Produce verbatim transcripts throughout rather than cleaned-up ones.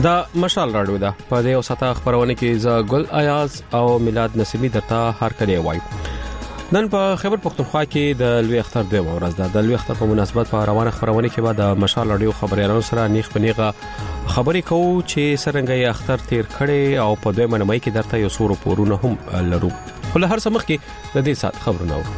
دا مشال راډیو ده په دې اوساته خبرونه کې ز ګل ایاز او میلاد نسیمی درته هر کله وای نن په خیبر پختونخوا کې د لوی اختر دوه ورځ ده د لوی اختر په مناسبت په روانه خبرونه کې بعد د مشال راډیو خبريالانو سره نیخ پنیغه خبرې کوو چې سرنګي اختر تیر کړي او په دوه منمای کې درته یو سورو پورونه هم لرو ول هر سمخ کې د دې سات خبرونه و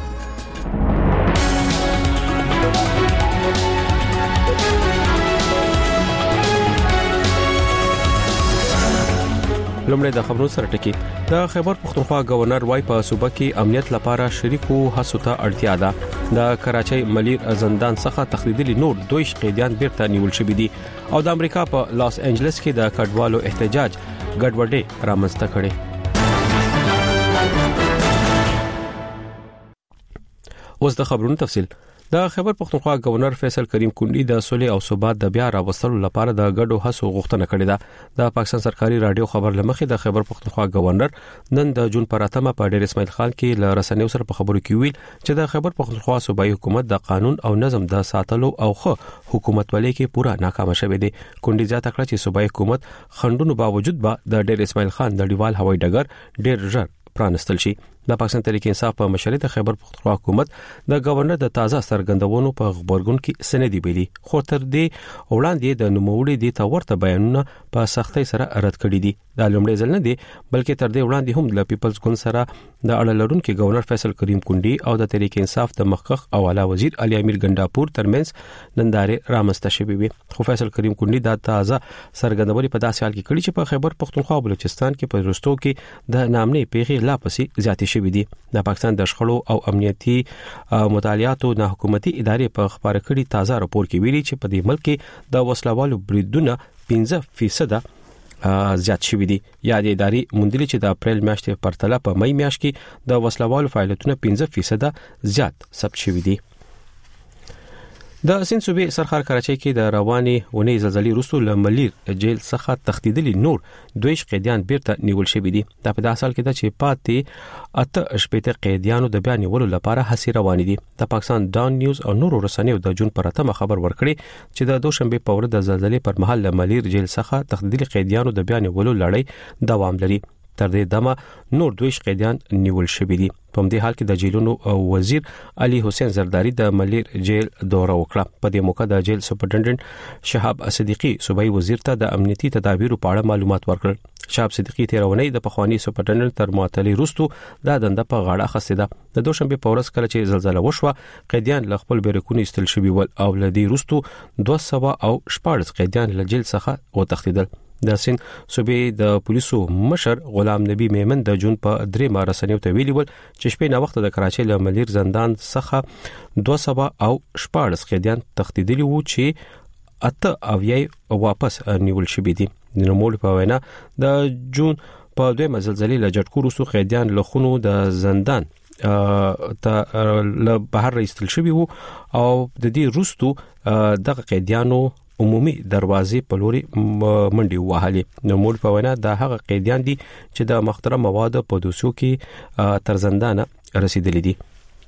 لومړی د خبرونو سره ټکی د خیبر پختونخوا گورنر وای په صوبه کې امنیت لپاره شریکو هڅو ته اړتیا ده د کراچۍ ملیر زندان څخه تخلیدلي نور دوه قیدیان بیرته نیول شوی دي او د امریکا په لاس انجلس کې د کډوالو احتجاج ګډوډي رامنځته کړي اوس د خبرونو تفصیل د خیبر پختونخوا گورنر فیصل کریم کونډي د سولې او ثبات د بیا راوستلو لپاره د ګډو هڅو غوښتنه کړې ده د پاکستان سرکاري رادیو خبر لمخې د خیبر پختونخوا گورنر نن د جون پر اتمه په ډیر اسماعیل خان کې ل رسنیو سره په خبرو کې ویل چې د خیبر پختونخوا صوبایي حکومت د قانون او نظم د ساتلو او خو حکومت ولې کې پورا ناکام شوه دي کونډي زیاته کړه چې صوبایي حکومت خندونو باوجود به د ډیر اسماعیل خان د ډیوال هوایي ډګر ډیر ژر پرانستل شي د پاکستان تحریک انصاف په مشرۍ د خیبر پختونخوا حکومت د گورنر د تازه سرګندونو په خبرګون کې سندې ویلي خو تر دې وړاندې د نوموړي د تورته بیانونه په سختۍ سره رد کړي دي د لومړي ځل نه دي بلکې تر دې وړاندې هم د پیپلز ګوند سره د اړه لرونکو گورنر فیصل کریم کونډي او د تحریک انصاف د مخکخ او اعلی وزیر علي امیر ګنداپور ترمنځ نندارې رامنځته شوې وي خو فیصل کریم کونډي د تازه سرګندونې په داسې حال کې کړي چې په خیبر پختونخوا او بلوچستان کې په رستو کې د نامنې پیغې لا پسې زیاتې شوې دي د پاکستان د شخړو او امنیتي مطالعاتو نه حکومتي ادارې په خبره کړي تازه راپور کې ویلي چې په دې ملک کې د وسلوالو بریدونه پنځه فیصد زیات شوي دي یا د ادارې مندلي چې د اپریل میاشتې پرتله په مې میاشت کې د وسلوالو فعالیتونه پنځه فیصد زیات ثبت شوي دي د سین صوبې سرخار کراچۍ کې د رواني ونې زلزلې وروسته ل ملیر جیل څخه تخدیدلي نور دوه قیدیان بیرته نیول شوی دي دا په داسې حال کې ده چې پاتې اته شپږ قیدیانو د بیان نیولو لپاره هڅې روانې دي د پاکستان ډان نیوز او نورو رسنیو د جون پر اتمه خبر ورکړي چې د دوشنبه په ورځ د زلزلې پر مهال ل ملیر جیل څخه تخدیدلي قیدیانو د بیان نیولو لړۍ دوام لري تر دې دمه نور دوه قیدیان نیول شوی دي په دې حال کې د جیلونو وزیر علي حسین زرداری د ملیر جیل دوره وکړه په دې موقع د جیل سپرډنټ شهاب صدیقی صوبایي وزیر ته د امنیتي تدابیرو په اړه معلومات ورکړل شهاب صدیقی تیرونی د پخوانی سپرډنټ تر معطلی روستو د دنده په غاړه خسته ده د دوشنبه په ورځ کله چې زلزلہ وشوه قیدیان ل خپل بیرکونی استل شوی ول او لدی روستو دوه سوه او شپږ قیدیان ل جیل څخه وتښتیدل د سین صوبې د پولیسو مشر غلام نبی میمن د جون په درې مار رسنیو ته ویلي ول چې شپې نه وخت د کراچۍ له ملیر زندان څخه دوه سوه او شپږ قیدیان تښتیدلي وو چې اته او یې واپس نیول شوی دي د نوموړي په وینا د جون په دوه مزلزلې له جټکو روسو قیدیان له خونو د زندان ته له بهر ایستل شوی وو او د دې روستو دغه قیدیانو عمومي دروازې په لوري منډي وهلي نو موږ په وینا د هغه قیدیان دي چې د مخترم مواد په دوسیو کې تر زندانه رسیدلي دي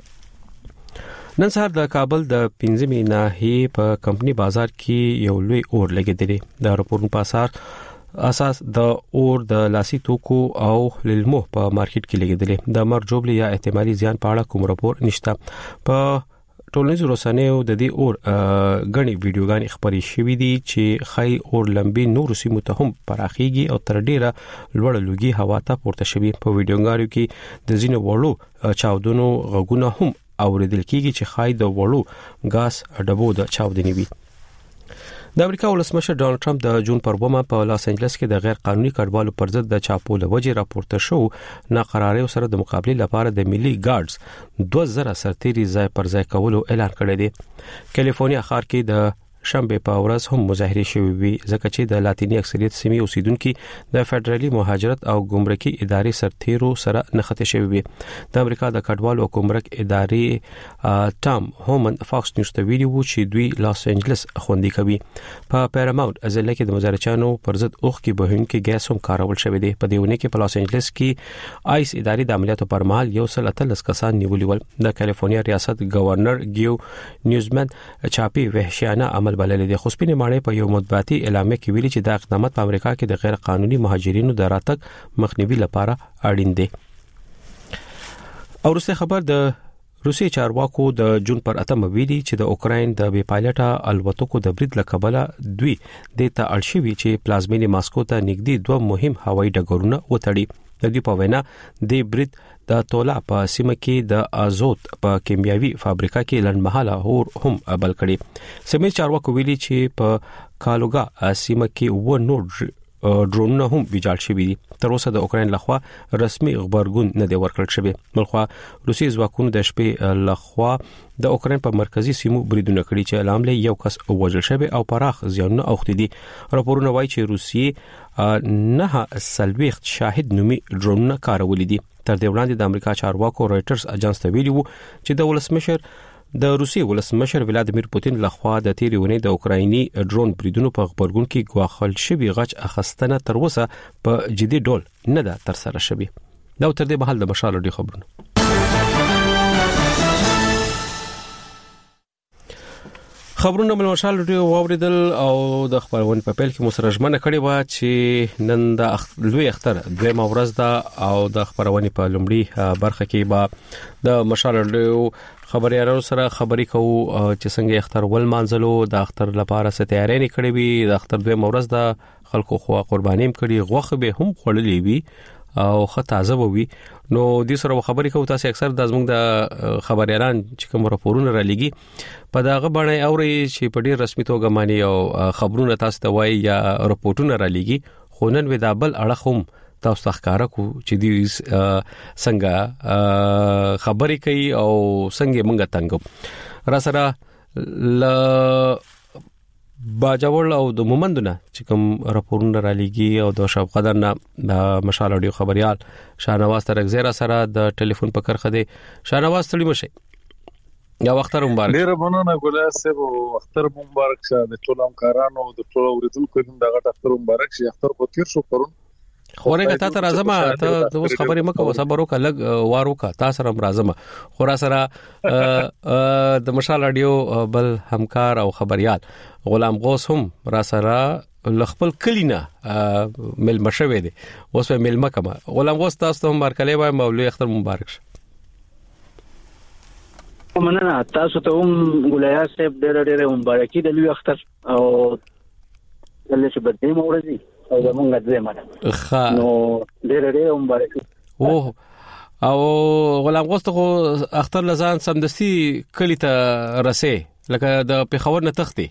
نن سهار د کابل د پنځمې ناحیې په کمپنی بازار کې یو لوی اور لګیدلی د راپورونو په اساس اساس د اور د لاسي توکو او للمو په مارکیټ کې لګیدلی د مرجوب یا احتمالي زیان په اړه کوم راپور نشته په ټولنیزو رسنیو د دې اور غني ویډیوګانې خبري شوې دي چې خای اور لمبي نور سیمو ته هم پراخيږي او تر ډیره لوړ لوګي هوا ته پورته شوی په ویډیوګانو کې د زینو وړو چاودنو غږونه هم اوریدل کیږي چې خای د وړو غاز ډبو د چاودنې وي د امریکا ولسمشر ډونالد ټرمپ د جون پر اووه په لاس انجلس کې د غیر قانوني کډوالو پر ضد د چاپو لوجې راپورته شو ناقرارۍ سره د مقابله لپاره د ملي ګارډز دوه زره سرتيري ځای پر ځای کولو اعلان کړی دی کالیفورنیا ښار کې د شنبه په ورځ هم مظاهره شوې وي ځکه چې د لاتینی اکثریت سیمې اوسیدونکو د فدرالي مهاجرت او ګمرکي ادارې سرتیرو سره نښته شوې وي د امریکا د کډوالو او ګمرک ادارې ټام هومن فاکس نیوز ته ویلي وو چې دوی لاس انجلس خوندي کوي په پیراماونت ازله کې د مظاهرچانو پر ضد اوخ کې بهونکي ګیس هم کارول شوې دي په دیونه کې په لاس انجلس کې آیس ادارې د عملیاتو پر مهال یو سل اتلس کسان نیولي ول د کالیفورنیا ریاست گورنر ګیو نیوزمن چاپی وحشیانه عمل بللې دي. خو سپینې ماڼۍ په یو مطبوعاتي اعلامیه کې ویلي چې دا اقدامات په امریکا کې د غیر قانوني مهاجرینو د راتګ مخنیوي لپاره اړین دي. او وروسته خبر د روسي چارواکو د جون پر اتمه ویلي چې د اوکراین د بې پایلټه الوتکو د برید لکبله دوی د تاړشوي چې پلازمینې ماسکو ته نږدې دوه مهم هوایي ډګرونه وتړي. د دې په وینا د برید د تولا په سیمه کې د ازوت په کیمیاوي فابریکه کې لنډمحاله اور هم بل کړي. سیمه چارواکو ویلي چې په کالوګا سیمه کې و نور ډرونونه هم ویجاړ شوي دي. تر اوسه د اوکراین لخوا رسمي خبرګون نه دی ورکړل شوی. بلخوا روسي ځواکونو د شپې لخوا د اوکراین په مرکزی سیمو بریدونه کړي چې علام له یو کس وژل شوی او پراخ زیانونه اوختي دي. راپورونه وایي چې روسي نه سلويخت شاهد نومي ډرونونه کارولې دي. تر دې وړاندې د امریکا چارواکو رويټرز اجانس ته ویلي وو چې د ولسمشر د روسي ولسمشر ولادیمیر پوتین لخوا د تیرې ونې د اوکرایني ډرون بریدونو په خبرګون کې غواخل شوی غچ اخستنه تر اوسه په جدي ډول نه ده تر سره شوی. دا تر دې مهال د مشال ډي خبرونه. خبرونه مل مشال ډي واوریدل او د خبرونه په پیل کې مسرجمنه کړې و چې نن د لوی اختر دویمه ورځ ده او د خبرونه په لومړي برخه کې با د مشال ډي خبريالانو سره خبرې کوو چې څنګه اختر ول مانځلو د اختر لپاره ست تیاری نه کړې وي. د اختر دویمه ورځ د خلکو خو قربانیم کړي غوخه به هم خړلې وي او خطازه وي. نو د سره خبرې کوو تاسو اکثر د زموږ د خبريالان چې کوم راپورونه را لګي په داغه باندې اوري چې په ډیر رسمي توګه مانی او خبرونه تاسو ته وایي یا راپورټونه را لګي. خو نن ودا بل اړه هم تاسو ښکارا کو چې دی څنګه خبرې کوي او څنګه مونږه تنګو را سره ل باجوړ او د مومندونه چې کوم راپورونه را لګي او د شب قدر نه د مشال اډیو خبريال شاهنواز ترغزیرا سره د ټلیفون په کرخه دی. شاهنواز تړي مشه یا وختر مبارک. ډیر مننه ګلیا صاحب او وختر مبارک شه د ټول همکارانو او د ټول اوریدونکو دغه وختر مبارک شه. اختر په تیر شو پرون خورې کته ته راځم ته د اوس خبرې مکو صبر وکړه لګ وارو کا تاسو سره راځم. خورا سره د مشال اډیو بل همکار او خبريال غلام غوث هم را سره لخپل کلینا مل مشوي دي. اوس په مل مکه غلام غوث تاسو ته مبارکلې وایم مولوی اختر مبارک شه. مننه تاسو ته هم ګلیا صاحب ډېر ډېر مبارکي د لوی اختر او دلته چې بدې مورځي او زمونږ دې مانه ښه نو ډېر ډېر مبارکي. او او غلام غوث ته اختر لزان سمدسي کلی ته رسې لکه د پیښور نه تختی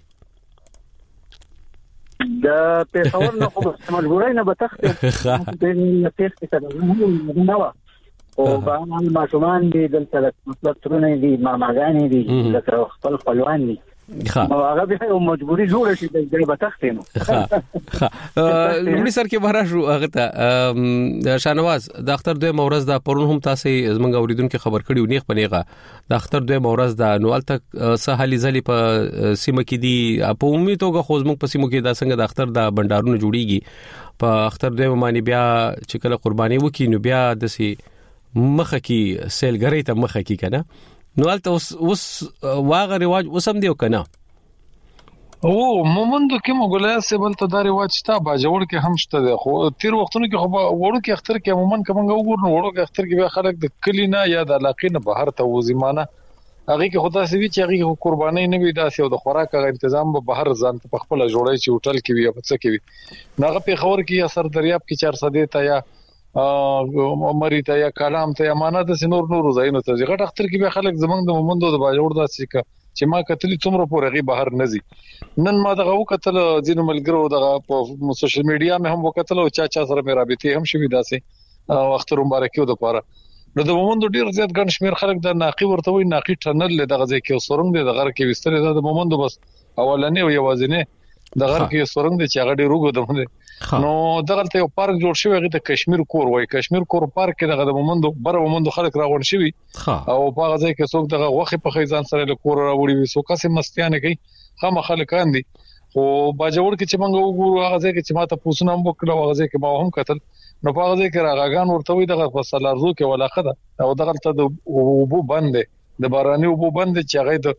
د پیښور نه خو مجبورای نه به تختی د تختی ته نه و او باندې ماشومان دي دلته مطلب ترونه دي ماماګانی دي لکه خپل خپلوان دي. نو هغه به مجبوری جوړ شي د ځای به تختینو. ها لومړي سر کې بهر شو هغه ته شاهنواز د اختر دوی مورز د پرون هم تاسو زمنګ اوریدونکو خبر کړیو نیخ پنيغه د اختر دوی مورز د نوال تک سهالي ځلې په سیمه کې دي په عمومي توګه خو زمنګ په سیمه کې د څنګه د اختر د بندارونو جوړیږي په اختر دوی معنی بیا چې کله قرباني وکي نو بیا د سي مخه کې سیلګری ته مخه کې کنه نو الته اوس اوس واغه رواج وسم دیو کنه او مومندو کې مغولیا سیبل ته دا رواج شته باجوړ کې هم شته ده. خو تیر وختونو کې خو وړو کې اختر کې عموما کومه وګورنو وړو کې اختر کې به خلک د کلینا یا د علاقې نه بهر ته وزمانه هغه کې خدا سي چې هغه قرباني نه وي داسې او د خوراک غو تنظیم به بهر ځان په خپل جوړای چې هوټل کې وي په څه کې وي ناغه په خبر کې یا سر دریاب کې چار سده ته یا مری ته یا کلام ته امانت سينور نور زاینو ته غټ اختر کې به خلک زمنګ د مومندو د باجوړ داسې چې ما کتلی څومره پورې بهر نزي نن ما دغه وکتل ځینو ملګرو دغه په سوشل میډیا مې هم وکتل او چا چا سره مې رابطه هم شوې داسې او اختر مبارکي د پاره نو د مومندو ډیر زیات ګڼ شمیر خلک د ناقي ورته وي ناقي ټنل له دغه ځای کې سورنګ د غر کې وستره د مومندو بس اولنې او یوازینه د غر کې سورنګ د چاغړي روغو د نو دغه ته یو پارک جوړ شوی هغه ته کشمیر کور وای کشمیر کور پارک کې دغه د مومندو بر مومندو خلک راغون شوی او په هغه ځای کې څوک دغه وخت په خیزان سره له کور راوړي وي څوک سم مستیانه کوي خامہ خلکان دي خو باجوړ کې چې موږ وګورو هغه ځای کې چې ماته پوښتنه هم وکړه هغه ځای کې ما هم کتل نو په هغه ځای کې راغاګان ورته وي دغه فصلارزو کې ولاخه ده او دغه ته د وبو بند د باراني وبو بند چې هغه د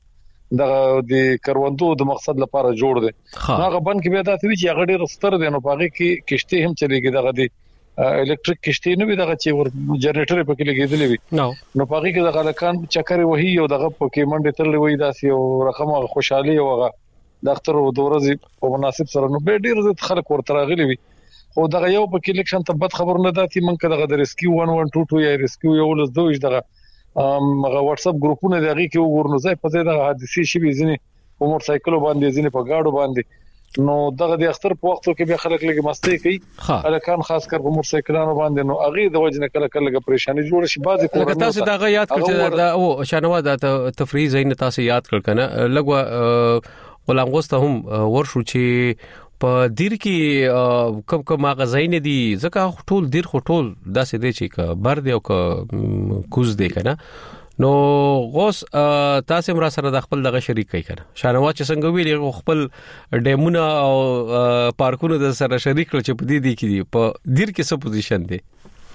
د د کروندو د مقصد لپاره جوړ دي هغه بند کې بیا دا څه چې هغه ډېر ستر دي نو پاره کې کشته هم چلیږي دغه دي الکتریک کشته نه وي دغه چې ور جنریټر په کې لګیدلې وي نو پاره کې دغه لکان چکر وهي او دغه په کې منډه تل وي داسې او رقم خوشحالي او هغه د اختر او دورځي په مناسب سره نو به ډیر زیات خلک ورته راغلي وي خو دغه یو په کې الیکشن ته بد خبر نه داتي منکه دغه د ریسکیو یک یک دو دو یا ریسکیو یو لس دوه دغه هغه واتس اپ ګروپونه دغه کې وګورنو ځای په دې د حادثې شي ځینې په موټر سایکل باندې ځینې په گاډو باندې نو دغه د اختر په وخت کې به خلک لګي مستی کوي الکان خاص کر په موټر سایکلانو باندې نو اغه د وجنه کله کله پریشانی جوړ شي بعضی کورونه تاسو دغه یاد کړئ دا او شانوا د تفریح زین تاسو یاد کړ کنه لګوا غلام غوسته هم ورشو چې په دیر کې کم کم ماغزاین دي ځکه ټول دیر خو ټول داسې دی چې بر دی او کوز دی کنه نو غوس تاسو مرا سره د خپل دغه شریک کوي کنه شانوا چې څنګه ویلې خپل ډیمونه او پارکونه د سره شریک کړ چې په دې دي کې په دیر کې څه پوزیشن دی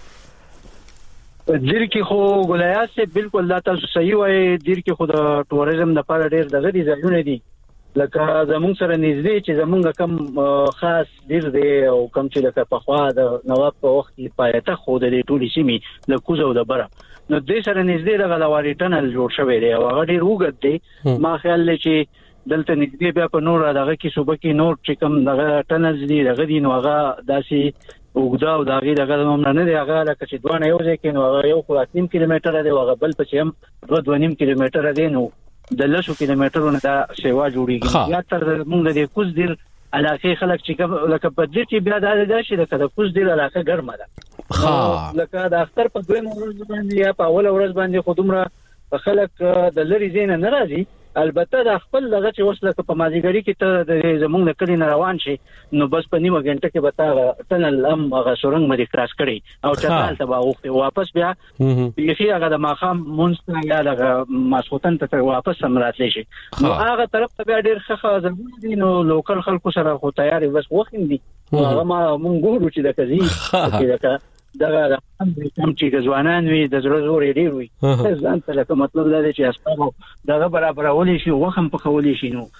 دیر کې خو ګلایات سے بالکل لا تاسو صحیح وای دیر کې خو د ټوریزم لپاره ډېر دغه دي ځایونه دي لکه زمونږ سره نږدې چې زمونږ کم خاص دیر دی او کم چې لکه په خوا د نواب په وخت کې پایته خو د ټولي سیمې له کوزو د بره نو دې سره نږدې د غلواري ټنل جوړ شوی دی او هغه ډیر وګد دی ما خیال لري چې دلته نږدې بیا په نور دغه کې صوبه کې نور چې کوم دغه ټنل دي دغه دي نو هغه داسي وګدا او دغه دغه هم نه دی هغه لکه چې دوه یو ځای کې نو هغه یو خو نیم کیلومتر دی هغه بل په هم دوه دوه نیم کیلومتر دی نو د لسو کیلومترونو دا سیوا جوړیږي یا تر موږ د کوز دیر علاقه خلک چې لکه په دې چې بیا د داسې د کوز دیر علاقه ګرمه ده ها لکه د اختر په دویم ورځ باندې یا په اول ورځ باندې خودمره خلک د لری زین نه راځي البته د خپل لغه چې وسله په مازیګری کې ته د زمونږ د کلی روان شي نو بس په نیمه غنټه کې به تا ټنل ام هغه سورنګ مری کراس کړي او چتال ته واوخته واپس بیا یخي هغه د ماخام مونږ یا د ماسوتن ته واپس سمراتلی شي نو هغه طرف ته بیا ډیر ښه ځای دي نو لوکل خلکو سره خو تیاری بس وخت دي هغه ما مونږ ګورو چې د کزي کې دغه هم چې ځوانان وي د زړه زور ډیر وي ځان ته لکه مطلب دا دی چې اسباب دغه برابرولې شي وخم په خولې شي نو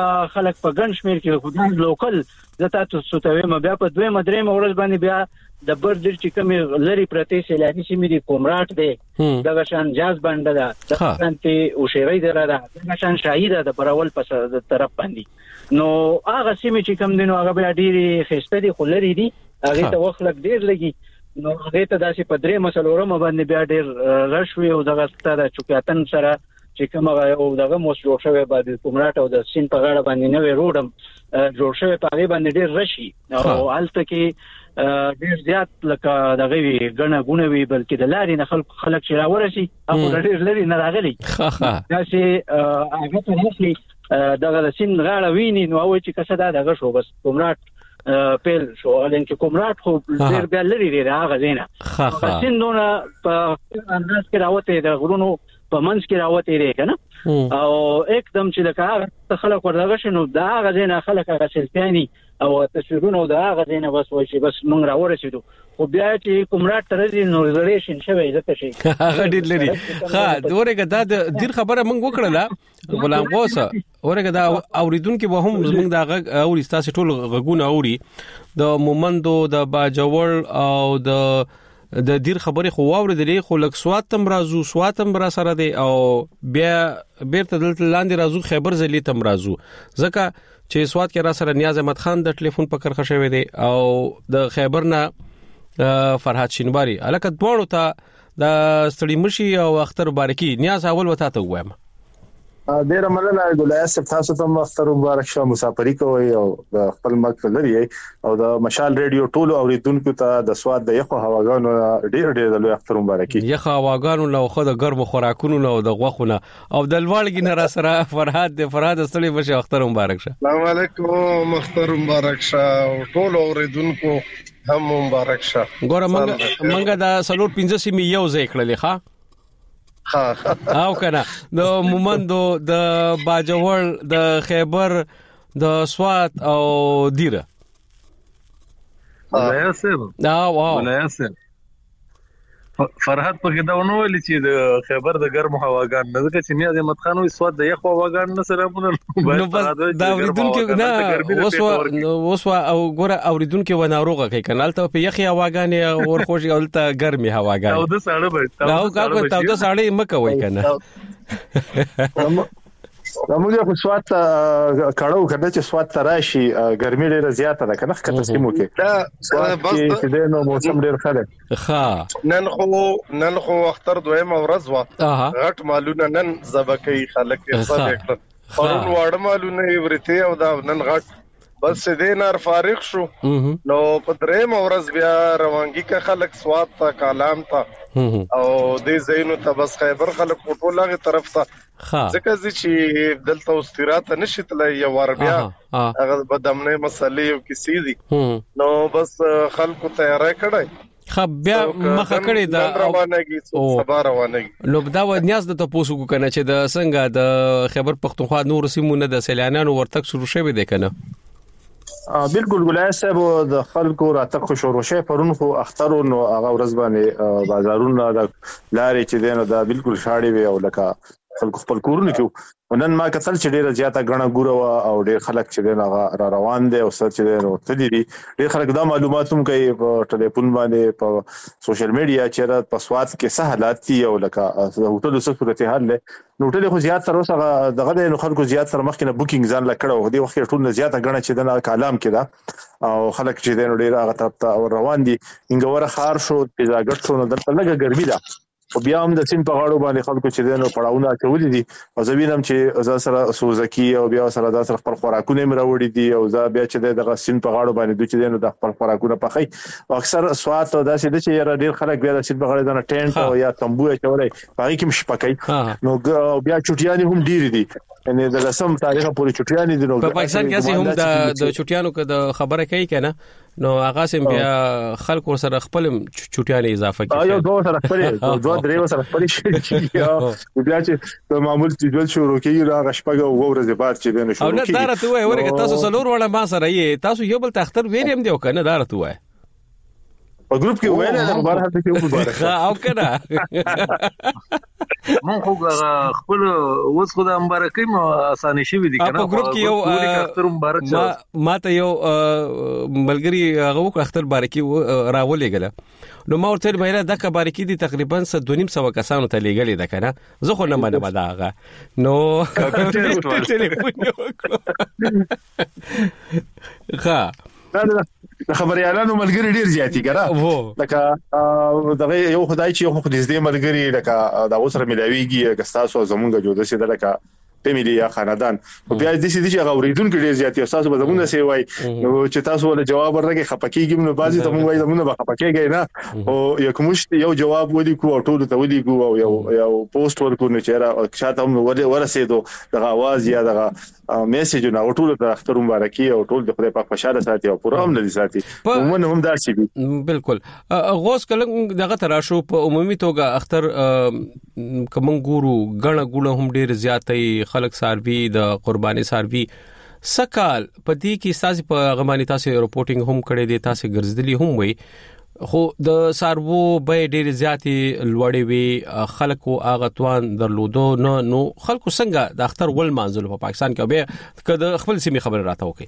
خلک په ګڼ شمیر کې خدای لوکل زتا تاسو ته ما بیا په دوه مدرې مورز باندې بیا د بردر چې کوم لری پرتی سیلانی سیمې دي کومراټ دی دغه شان جاز باندې دا د سنتي او شیرای دره دغه شان شاهیده د پرول په طرف باندې نو هغه سیمې چې کوم دینو هغه بیا ډیره خسته دي خلری دي هغه ته وخت لګ ډیر لګي نو هغه ته داسې په درې مسلورم باندې بیا ډېر رشوي او دغه ستاره چوکاتن سره چې کوم او دغه موس جوړ شوی باندې کومراټ او د سین په غاړه باندې نوې روډم جوړ شوی په هغه باندې ډېر رشي او حالت کې ډېر زیات لکه دغه وی غنه غونه وی بلکې د لارې نه خلک خلک چې راورسي هغه ډېر لري نه راغلي داسې هغه ته نشي دغه سین غاړه ویني نو او چې کسه دا دغه شو بس کومراټ پیل شو لکه چې کومراټ خو ډېر بیا لري دی هغه زینا سیندونه په انداز کې راوته د غرونو په منځ کې راوته دی کنه او एकदम چې لکه خلک ورغه شنو دا هغه زینا خلک هغه سلفياني او تصویرونه دا هغه زینا بس وای شي بس مونږ راورسېدو خو بیا چې کومراټ تر دې نو ریزرویشن شوی ځکه شي هغه ډېر لري ها دورګه دا د ډیر خبره مونږ وکړه غلام غوسه اورګه دا اوریدونکو به هم زمونږ دا غږ اوري تاسو ټول غږونه اوري د مومندو د باجوړ او د د دیر خبرې خو واوریدلې خو لک سواتم رازو سواتم را سره دی او بیا بیرته دلته لاندې رازو خیبر زلی تم رازو ځکه چې سوات کې را سره نیاز احمد خان د ټلیفون په کرخه شوی دی او د خیبر نه فرحات شینواری الکه دوړو ته د ستړي مشي او اختر مبارکي نیاز اول وتا ته وایم ډیر مننه ګلایس تاسو ته اختر مبارک شه مسافری کوي او د خپل ملک لري او د مشال ریډیو ټولو اوریدونکو ته د سواد د یخو هواګانو ډیر ډیر د اختر مبارکي یخو هواګانو له خو د ګرم خوراکونو او د غوخونه او د لوړګي نه را سره فرحات د فرحات ستړي بشه اختر مبارک شه السلام علیکم اختر مبارک شه ټولو اوریدونکو هم مبارک شه ګوره منګه منګه د سلور پنځه سیمې یو ځای کړلې ښا او کنه د مومندو د باجوړ د خیبر د سوات او دیره ولایسه دا واو ولایسه فرحت پکې دا ونه ویل چې د خیبر د ګرم هواګان نه ځکه چې نیاز احمد خان وي سواد د یخ هواګان نه سلامونه نو بس دا اوریدونکو نه اوس اوس او ګوره اوریدونکو و ناروغه کوي کنال ته په یخ هواګان اور خوشي اولته ګرمي هواګان او د ساړه به او کاکو ته د ساړه مکه وای کنه موږ خو سوات کړهو کړه چې سوات تراشي ګرمي ډیره زیاته ده کنه کته سیمو کې دا بس چې د موسم ډیر ښه ښه نن خو نن خو اختر دویم ورځ وا غټ مالونه نن زبکې خلک یې څه وکړ پرون واړه مالونه ورته او دا نن غټ بس دې نار فارغ شو نو په دریم ورځ بیا روانګي کا خلک سوات تا کالام تا او دې زینو ته بس خیبر خلک ټول هغه طرف ته ځکه چې دلته استراحت نشیتله یو ور بیا هغه بدمنه مسلې او کیسې دي نو بس خلکو تیارای کړای خ بیا مخه کړی دا روانګي سبا روانګي نو دا و نیاز د تاسو کو کنه چې د څنګه د خیبر پختونخوا نور سیمونه د سیلانانو ورتک شروع شوه دي کنه بالکل ګلای صاحب د خلکو راتګ خو شروع شوه پرون خو اختر نو هغه ورځ باندې بازارونه د لارې چې دینه دا بالکل شاړې وي او لکه خلکو خپل کورونه کې ونن ما کتل چې ډیره زیاته غنه ګوره او ډیر خلک چې دغه را روان دي او سر چې نو تدي دي ډیر خلک دا معلومات هم کوي په ټلیفون باندې په سوشل میډیا چې په سواد کې څه حالات دي او لکه هوټل څه صورت حال له نو ټول خو زیات تر اوسه دغه د خلکو زیات تر مخکې بوکینګ ځان لکړو دی وخت ټول زیاته غنه چې د کالام کې دا او خلک چې د ډیر هغه طرف ته روان دي انګوره خار شو پیزاګټ شو نو دلته لګه ګرمي ده او بیا هم د سین په غاړو باندې خلکو چې دنه پړاوونه کوي دي او زوینم چې ز سره سوزکی او بیا سره د سره خپل خوراکونه مروړي دي او ز بیا چې دغه سین په غاړو باندې دوی چې دنه د خپل خوراکونه پخای او اکثر سوات او داسې د چې ډیر خلک بیا د سین په غاړو د ټینټ او یا تمبو چولای پای کې مش پکای نو بیا چټیانی هم ډیر دي یعنی د لسم تاریخ پورې چټیانی دي نو په پاکستان کې هم د د چټیانو کې د خبره کوي کنه نو هغه سم بیا خلکو سره خپل چټیانه اضافه کوي یو دوه سره خپل دوه درې سره خپل شي بیا چې د معمول جدول شروع کیږي را غشپګه او ورځې بعد چې دنه شروع کیږي او نه دارته وای ورګه تاسو سلور وړه ما سره یې تاسو یو بل تختر ویریم دی کنه دارته وای په ګروپ کې ویل د مبارک کې مبارک او کنه مون خو خپل اوس خو د مبارکۍ مو اسانه شي دي کنه په ګروپ کې یو اختر مبارک ما ما ته یو ملګری هغه وک اختر مبارکي راولې غله نو ما ورته مېره د کبارکي دي تقریبا څه دونیم سو کسانو ته لګلې ده کنه زه خو نه منم دا هغه نو ټلیفون یو ښه د خبريالانو ملګری ډیر زیاتی کړه لکه دغه یو خدای چې یو خو دې ملګری لکه دا اوسره ملاویږي که تاسو زمونږ جوړ شي د لکه فیملی یا خاندان او بیا د دې چې هغه اوریدونکو ډیر زیاتی تاسو به زمونږ سی وای نو چې تاسو ول جواب ورکړي خپکیږي نو بازي ته مونږ وای زمونږ به خپکیږي نه او یو کومش یو جواب ودی کو ټول ته ودی کو او یو یو پوسټ ورکو نه چیرې شاته هم ورسېدو دغه आवाज یا دغه میسج نو ټول ته اختر مبارکي او ټول د خدای پاک خوشاله ساتي او پروګرام نه ساتي ومن هم دا شي بالکل غوس کله دغه تراشو په عمومي توګه اختر کوم ګورو غړ غړ هم ډیر زیاتې خلک ساروي د قرباني ساروي سکال پدې کې ساز په غماني تاسو رپورټینګ هم کړې دي تاسو ګرځدلي هم وي خو د سارو به ډېر زیاتې لوړې وي خلکو هغه توان درلودو نو نو خلکو څنګه د اختر ول منځل په پاکستان کې به کله خپل سیمه خبر راته وکي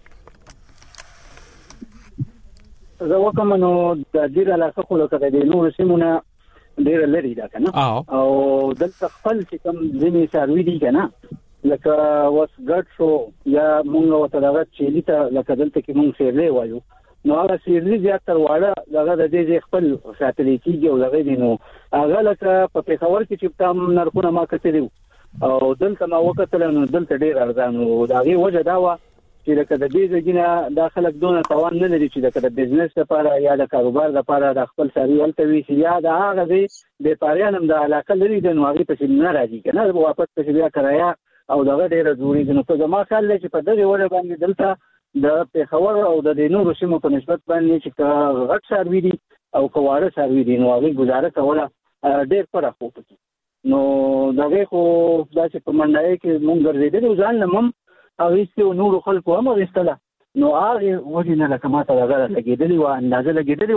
زه وکم نو د دې علاقه خو لکه د نور سیمونه ډېر لري دا کنه او دلته خپل چې کوم ځینې ساروي دي کنه لکه وسګټ شو یا مونږ وته دغه چې لیته لکه دلته کې مونږ سیرلې وایو نو هغه سیرلې زیات تر واړه دغه د دې خپل ساتلیتي او دغه دینو هغه لکه په پیښور کې چې تام نرخونه ما کتلې او دلته ما وکتل نو دلته ډېر ارزان او دغه وجه دا و چې لکه د دې ځګینه داخله دونه توان نه لري چې لکه د بزنس لپاره یا د کاروبار لپاره د خپل ساري ولته وي چې یا د هغه دې د پاریانم د علاقه لري د نوغي په څیر نه راځي کنه واپس په بیا کرایا او دغه ډیره ضروري ده نو که ما خیال لري چې په دغه وړ باندې دلته د پیښور او د نورو سیمو په نسبت باندې چې غټ ساروي دي او کواره ساروي دي نو هغه گزاره کوله ډیر فرق وکړي نو دغه خو داسې په منډای کې مونږ ګرځېدل ځان لمم او هیڅ نور خلکو هم غوښتله نو هغه وجه نه لکه ماته هغه لګېدلی و اندازه لګېدلی و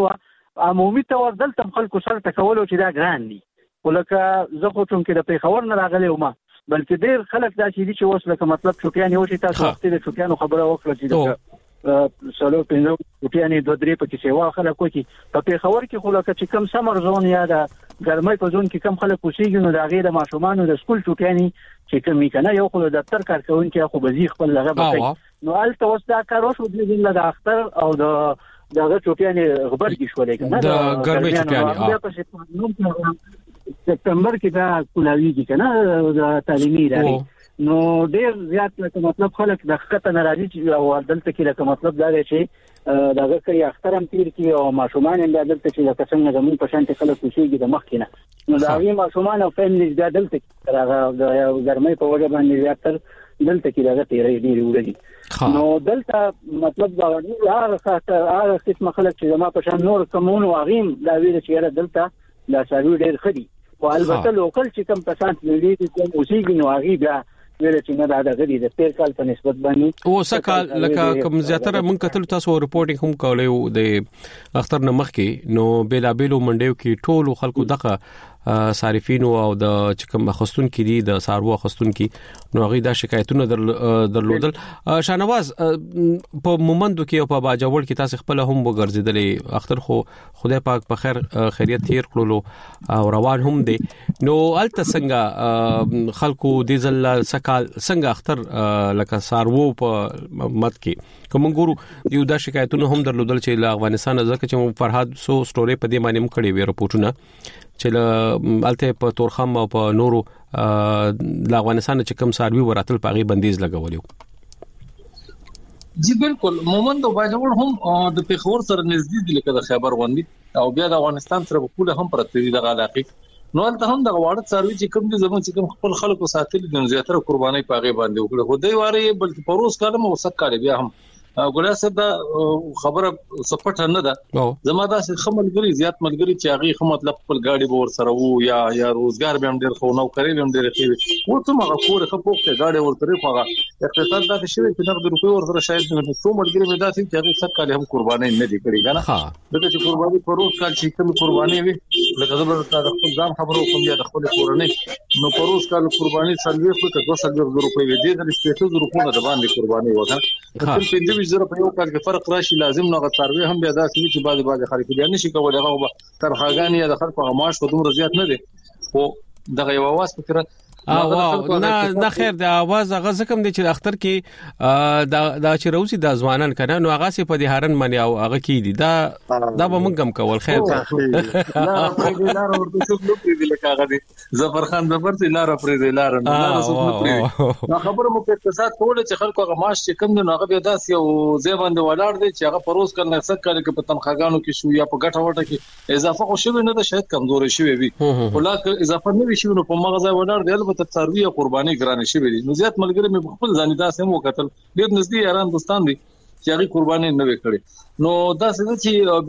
عمومي تور دلته خلکو سره تکولو چې دا ګران دي ولکه زه خو څنګه د پیښور نه راغلی وم بلکې ډېر خلک دا چې دي چې اوس لکه مطلب چوکیان یو چې تاسو وخت د چوکیانو خبره وکړه چې سلو پینځو چوکیانې دوه درې پکې سیوا خلک کوي په پیښور کې خو لکه چې کم سمر زون یا د ګرمۍ په زون کې کم خلک اوسېږي نو د هغې د ماشومانو د سکول چوکیانې چې کوم کنه یو خو د دفتر کارکونکي خو بزی خپل لغه بکې نو الته اوس دا کار وشو د اختر او د دغه چوکیانې خبر کې شولې کنه د ګرمۍ چوکیانې سپتمبر کې دا کولاویږي کنه د تعلیمي ادارې نو ډېر زیات لکه مطلب خلک د خطه ناراضي او دلته کې لکه مطلب دا دی چې دغه کوي اختر هم تیر کی او ماشومان هم دلته چې لکه څنګه زمون په شان خلک خوشيږي د مخ کې نه نو دا وی ماشومان او فیملیز دا دلته راغه د ګرمۍ په وجه باندې زیاتر دلته کې راغه تیرې ډېر وړي نو دلته مطلب دا هغه خاطر هغه قسم خلک چې زما په شان نور کومون واغیم دا ویل چې دلته دا ساروی ډېر خدي او البته لوکل چې کوم کسان لري چې اوسېږي نو هغه بیا ویل چې نه دا د غړي د تیر کال په نسبت باندې او سکال لکه کوم زیاتره مونږ کتل تاسو ریپورټینګ هم کولای د اختر نه مخکې نو بیلا بیلو منډیو کې ټولو خلکو دغه صارفین او د چکم خستون کې دي د سارو خستون کې نو هغه دا شکایتونه درلودل شانواز په مومندو کې او په باجوړ کې تاسو خپل هم وګرځیدلې اختر خو خدای پاک په خیر خیریت تیر کړلو او روان هم دي نو الته څنګه خلکو د زل سکال څنګه اختر لکه سارو په مت کې کوم ګورو یو دا شکایتونه هم درلودل چې له افغانستان ځکه چې فرهاد سو سټوري په دې باندې مکړې وی رپورټونه چې الته په تورخم او په نورو د افغانستان چې کوم ساروي وراتل پاغي بندیز لګولیو جی بالکل مومند او باجوړ هم د پیښور سره نږدې دي لکه د خیبر غونډي او بیا د افغانستان سره په کوله هم پرته دي د علاقې نو الته هم د واړه ساروي چې کوم دي زمون چې کوم خپل خلکو ساتل د زیاتره قرباني پاغي باندې وکړه خو دوی واره بلکې پروس کالم او سک کال بیا هم ګولیا صاحب دا خبره سپټ نه ده زما دا خملګری زیات ملګری چې هغه خو مطلب خپل گاډي به ور سره وو یا یا روزګار به هم ډیر خو نو کوي هم ډیر کوي و ته ما خو خو پوښتنه گاډي ور سره خو اقتصاد دا شي چې نقد روپی ور سره شاید نه څو ملګری به دا چې هغه څه کال هم قرباني نه دي کړی کنه دغه چې قرباني پروس کال چې کوم قرباني وي لکه زبر د خپل ځان خبرو کوم یا د خپل کورنۍ نو پروس کال قرباني څلوي خو ته دوه سلو روپی وي د دې شپږ سلو روپو د باندې قرباني وکړه په زره په یو کال کې فرق راشي لازم نه غتاروي هم بیا داسې چې بعد بعد خلک بیا نشي کولای هغه ترخاګان یا د خلکو غماش په دومره زیات نه دي خو دغه یو आवाज فکر او نه نه خیر د आवाज هغه ځکم دي چې اختر کې دا دا چې روزي د ځوانان کنه نو هغه سي په دې هارن باندې او هغه کې دي دا دا به موږ هم کول خیر نه په دې لار ورته څوک نو پری لکه هغه دي ظفر خان ظفر ته لار پری دې لار نه څوک نو پری نو خبره مو په اقتصاد ټول چې خلکو هغه ماش چې کم نو هغه بیا داسې او زی باندې ولاړ دي چې هغه پروس کړل څه کړي کې په تنخواګانو کې شو یا په ګټه وټه کې اضافه خو شوی نه ده شاید کمزوري شوی وي ولکه اضافه نه وي شي نو په مغزه ولاړ دی په تساروی قرباني ګرانه شي وي نو زیات ملګری مې خپل ځانیدا سم وکتل ډیر نږدې ایران دوستان دي چې هغه قرباني نه وکړي نو دا څه چې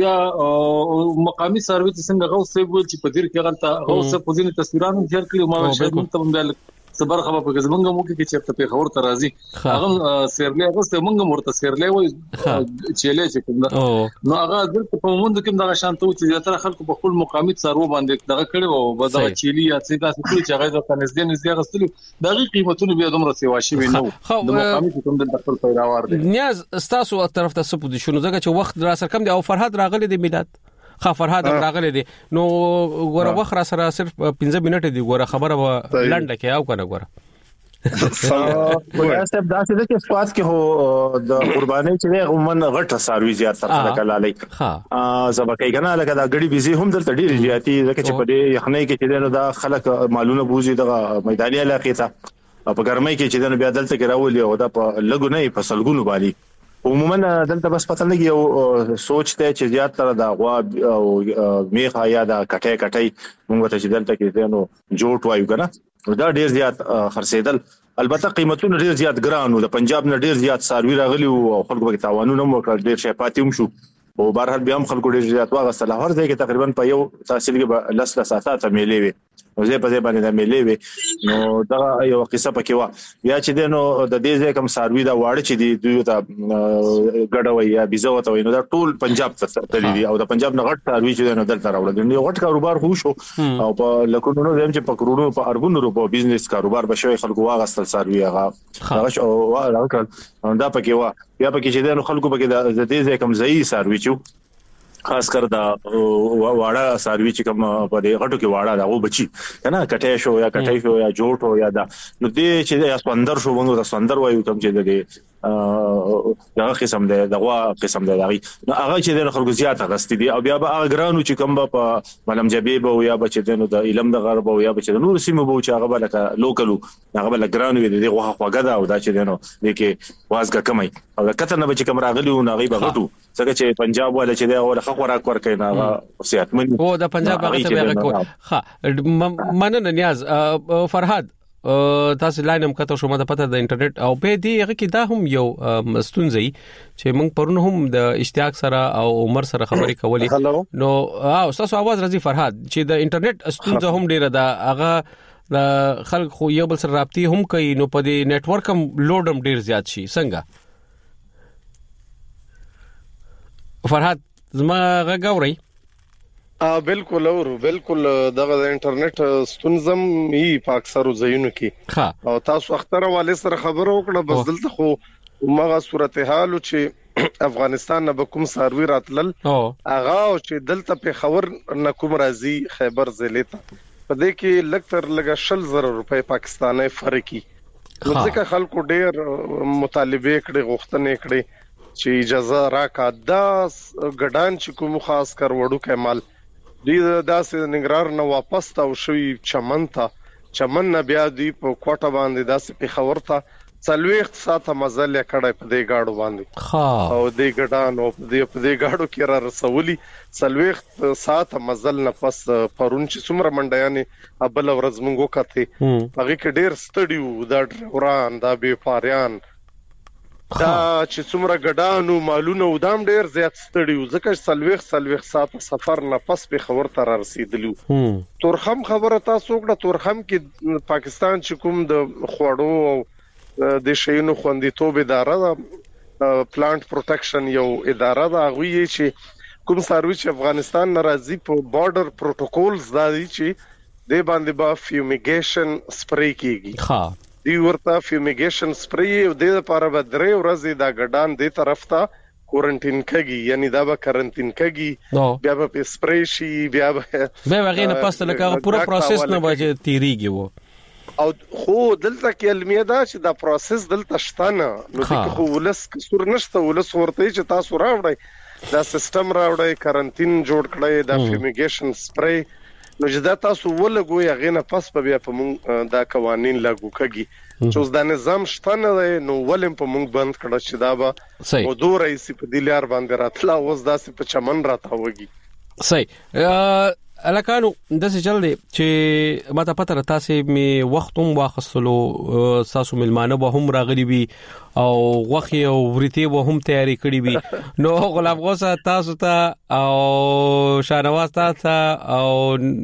بیا مقامي سروي څنګه غوث سیب چې په دیر کې غلطه غوث په ځینې تصویرانو شیر کړي ما شاید ته بیا صبر خبر په زمونږ مو کې چې په خبر ته راځي هغه سیرلې هغه څنګه مرته سیرلې وای چيلې چې کوم نو هغه دلته په موند کې دغه شانته چې زیاتره خلکو په خپل مقامي څارو باندې دغه کړي وو به دغه چيلي یا څه تاسو کړی چې هغه د کنيزدي نږدې غستلو دغه قیمتونه بیا دومره سیوا شي وینو د مقامي کوم د خپل پیداوار دي نیاز تاسو طرف ته څه پوزیشن ځکه چې وخت را سره کم دی او فرهاد راغلی دی میلاد خا فرهاد راغلی دی نو ګوره وخت را سره صرف پنځه منټه دی ګوره خبره لنډه کې او کنه ګوره ګویا صاحب دا څه چې سواد کې هو د قرباني چې عموما غټه ساروي زیات سره کلالي ها زبکې کنه لکه دا غړي بيزي هم درته ډیره زیاتی ځکه چې په دې یخنۍ کې چې دا خلک مالونه بوزي د میداني علاقې ته په ګرمۍ کې چې بیا دلته کې راولي او دا په لګو نه په سلګونو بالي عموما دلته بس پته لګي او سوچته چې زیات تر دا غوا او میخه یا دا کټه کټي موږ ته چې دلته کې نو جوړ وایو کنه دا ډیر زیات خرڅېدل البته قیمتونه ډیر زیات ګران او د پنجاب نه ډیر زیات ساروي راغلي او خلکو به تاوانونه مو کړ ډیر شي پاتې هم شو او بهر حال بیا هم خلکو ډیر زیات واغسل هر ځای کې تقریبا په یو تحصیل کې لس لس اساسه میلې وي او زه په دې باندې د ملي وي نو دا یو قصه پکې و بیا چې دنو د دې ځای کوم ساروي دا واړه چې دی دوی ته ګډوي یا بيزو ته وي نو دا ټول پنجاب ته تللی دي او د پنجاب نه غټ ساروي چې نو دلته راوړل نو غټ کاروبار خو شو او په لکونو زم چې په کرونو په ارګونو روپو بزنس کاروبار بشوي خلکو واغستل ساروي هغه هغه او دا پکې و بیا پکې چې دنو خلکو پکې د دې ځای کوم ځای ساروي چې خاص کر دا واړه ساروي چې کوم په دې غټو کې واړه دا و بچي کنه کټه شو یا کټه شو یا جوړ شو یا دا نو دې چې یا سپندر شو ونو دا سپندر وایو کوم چې دې دا قسم ده دغه قسم ده دغه نو هغه چې د خلکو زیات غستې دي او بیا به هغه ګرانو چې کوم په ملم جبیب او یا بچ دنو د علم د غرب او یا بچ د نور سیمه بو چې هغه لکه لوکلو هغه لکه ګرانو دي دغه خوګه دا او دا چې دنو د کې وازګه کمای او کته نه بچ کوم راغلی او نغې بغټو څنګه چې پنجاب ولا چې دا ولا خو راک ورکې نه وصیت من او د پنجاب هغه ته به کو ها مننه نیاز فرهاد تاسو لاینم کته شو مده پته د انټرنیټ او په دې هغه کې دا هم یو مستونزي چې موږ پرونه هم د اشتیاق سره او عمر سره خبرې کولې نو او تاسو आवाज راځي فرهاد چې د انټرنیټ استونزه هم ډیره ده هغه د خلک خو یو بل سره رابطي هم کوي نو په دې نت ورک هم لوډ هم ډیر زیات شي څنګه فرهاد زما غاوري ا بالکل اورو بالکل دغه د انټرنیټ ستونزم یې په اکثرو ځایونو کې او تاسو اختر والے سره خبرو وکړه بس دلته خو مغه صورتحال چې افغانستان نه کوم ساروي راتلل اغه او چې دلته په خبر نه کوم راځي خیبر ضلع ته په دې کې لکتر لګا شل زره روپے پاکستاني فرقي ځکه خلکو ډېر مطالبه کړي غوښتنې کړي چې اجازه راکا داس ګډان چې کوم خاص کر وړو کمال دې داسې نګرار نه واپس تا او شوی چمن ته چمن نه بیا دی په کوټه باندې داسې په خبر ته څلويخت ساته مزل کړه په دې گاډو باندې ها او دې ګډان او دې په دې گاډو کې را رسولي څلويخت ساته مزل نه پس پرون چې څومره منډیانې ابل ورځ مونږ وکړه هغه کې ډېر ستړیو دا ډروران دا بي پاریان دا چې څومره ګډانو مالونه ودام ډیر زیات ستړیو ځکه سلويخ سلويخ ساعت سفر نه پس به خبر تر رسیدلو تورخم خبره تاسو کړه تورخم کې پاکستان چې کوم د خوړو او د شینو خوندیتوب اداره ده پلانټ پروټیکشن یو اداره ده غوي چې کوم سروي چې افغانستان ناراضي په بارډر پروتوکولز دا دي چې د باندې با فیومیګیشن سپری کیږي ها دی ورته فیومیګیشن سپری او د لپاره به درې ورځې دا ګډان د طرف ته کوارنټین کږي یعنی دا به کارنټین کږي بیا به سپری شي بیا به به وغینه پاسته لکه پوره پروسس نه به تیریږي وو او خو دلته کې علمیه دا چې دا پروسس دلته شته نه نو د خو ولس کسور نشته ولس ورته چې تاسو راوړئ دا سیستم راوړئ کارنټین جوړ کړئ دا فیومیګیشن سپری نو چې دا تاسو ولګوي هغه نه پس په بیا په مونږ دا قوانين لاګو کړي چې اوس دا نظام شته نه نو ولیم په مونږ بند کړه چې دا به او دوه رئیس په دلار باندې راتلا اوس داسې په چمن راتاوږي صحیح الکانو د څه چل دي چې ماته پته راته سي می وختوم واخصلو تاسو ملمانه به هم راغلي وي او غوخي او ورته به هم تیاری کړی وي نو غلام غوسه تاسو ته او شاهنواز تاسو او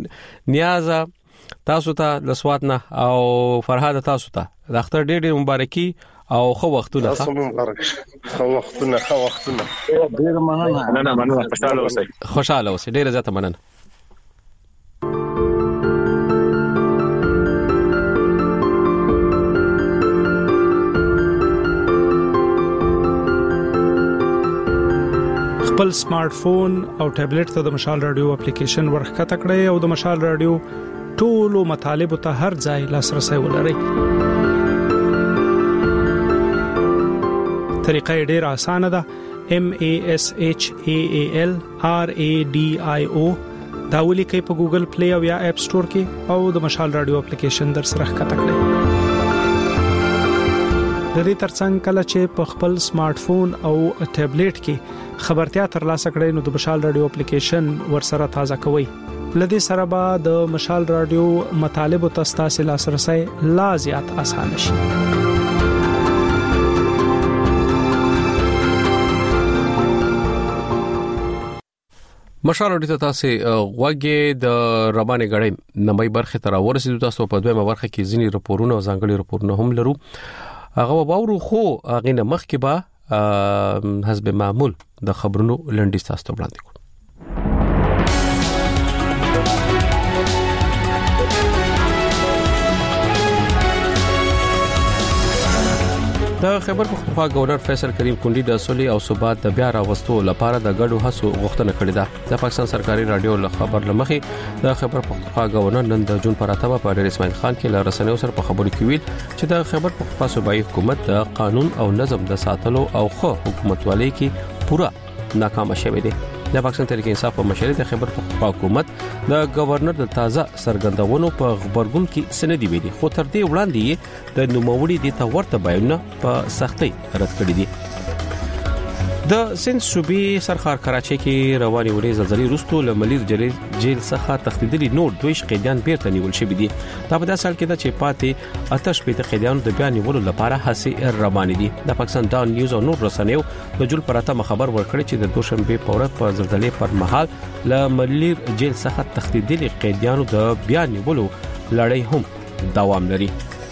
نیاز تاسو ته د سوات نه او فرهاد تاسو ته د اختر ډېر ډېر مبارکي او خو وختونه تاسو مبارک خو وختونه خو وختونه ډېر مننه نه مننه خوشاله اوسئ خوشاله اوسئ ډېر زیاته مننه خپل سمارټ فون او ټابلیټ ته د مشال رادیو اپلیکیشن ورخته کړئ او د مشال رادیو ټولو مطالب ته هر ځای لاسرسي ولرئ. طریقه ډېره اسانه ده. M A S H A A L R A D I O دا ولیکئ په ګوګل پلی او یا اپ سٹور کې او د مشال رادیو اپلیکیشن در سره ښکته کړئ. د دې ترڅنګ کله چې په خپل سمارټ فون او ټابلیټ کې خبرتیا ترلاسه کړئ نو د مشال رادیو اپلیکیشن ورسره تازه کوئ. لدې سره به د مشال رادیو مطالب او تاسو لاسرسي لا زیات آسان شي. مشال اوري ته تاسو غوګه د ربانې غړې نمای برخه تر ورسېدو تاسو په دویمه برخه کې ځینی راپورونه او ځانګړي راپورونه هم لرو هغه باورو خو هغه نه مخ کې به حسب معمول د خبرونو لنډی تاسو ته وړاندې کوم. د خیبر پختونخوا گورنر فیصل کریم کونډي د اصلي او ثبات د بیا راوستو لپاره د ګډو هڅو غوښتنه کړې ده. د پاکستان سرکاري رادیو له خبر لمخې د خیبر پختونخوا گورنر نن د جون پر اتمه په ډېر اسماعیل خان کې له رسنیو سره په خبرو کې ویل چې د خیبر پختونخوا صوبایي حکومت د قانون او نظم د ساتلو او خو حکومتوالي کې پورا ناکام شوی دی. د پاکستان تحریک انصاف په مشرۍ د خیبر پختونخوا حکومت د گورنر د تازه سرګندونو په خبرګون کې سندې ویلي خو تر دې وړاندې د نوموړي د تورته بیانونه په سختۍ رد کړی دي. د سند صوبې سرخار کراچۍ کې رواني ورې زلزلې وروسته له ملیر جیل څخه تښتیدلي نور دوه قیدیان بیرته نیول شوي دي. دا په داسې حال کې ده چې پاتې آتش پېته قیدیانو د بیان نیولو لپاره هڅې روانې دي. د پاکستان دا نیوز او نور رسنیو د جول پراته خبر ورکړی چې د دوشنبه په ورځ په زلزلې پر مهال له ملیر جیل څخه تښتیدلي قیدیانو د بیان نیولو لړۍ هم دوام لري.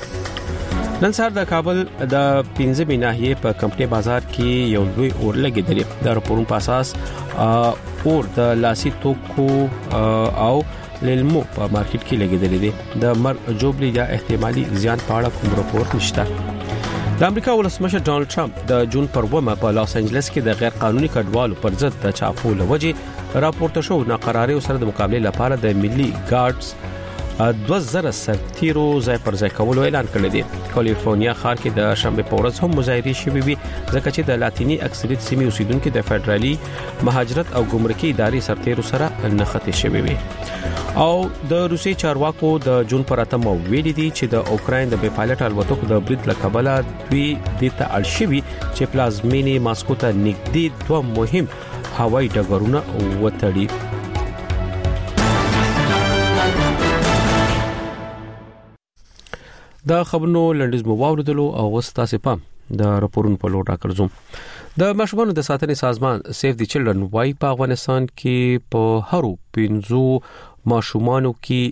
نن سهار د کابل د پنځمې ناحیې په کمپنی بازار کې یو لوی اور لګیدلی. د راپورونو په اساس اور د لاسي توکو او لیلمو په مارکیټ کې لګیدلی دی. د مرګ جوړلی یا احتمالي زیان په اړه کوم راپور نشته. د امریکا ولسمشر ډونالد ټرمپ د جون پر اوومه په لاس انجلس کې د غیر قانوني کډوالو پر ضد د چاپو لوجه راپورته شو ناقراری سره د مقابله لپاره د ملي ګارډز دوه زره سرتیرو ځای پر ځای کولو اعلان کړی دی. کالیفورنیا ښار کې د شنبه په ورځ هم مظاهرې شوې وي ځکه چې د لاتینی اکثریت سیمې اوسیدونکو د فدرالي مهاجرت او ګمرکي ادارې سرتیرو سره نښتې شوې وي. او د روسي چارواکو د جون پر اتمه ویلي دي چې د اوکراین د بي پایلټ الوتکو د برید لکبله دوی د تعالشوي چې پلازمینی ماسکو ته نږدې دوه مهم هوایي ډګرونه وتړي. د خبرونو لنډیز مو واوریدلو او وستا سپام د راپورونو په لور راکړم. د ماشومانو د ساتنې سازمان سیف دی چلډرن وايي په افغانستان کې په هرو پنځو ماشومانو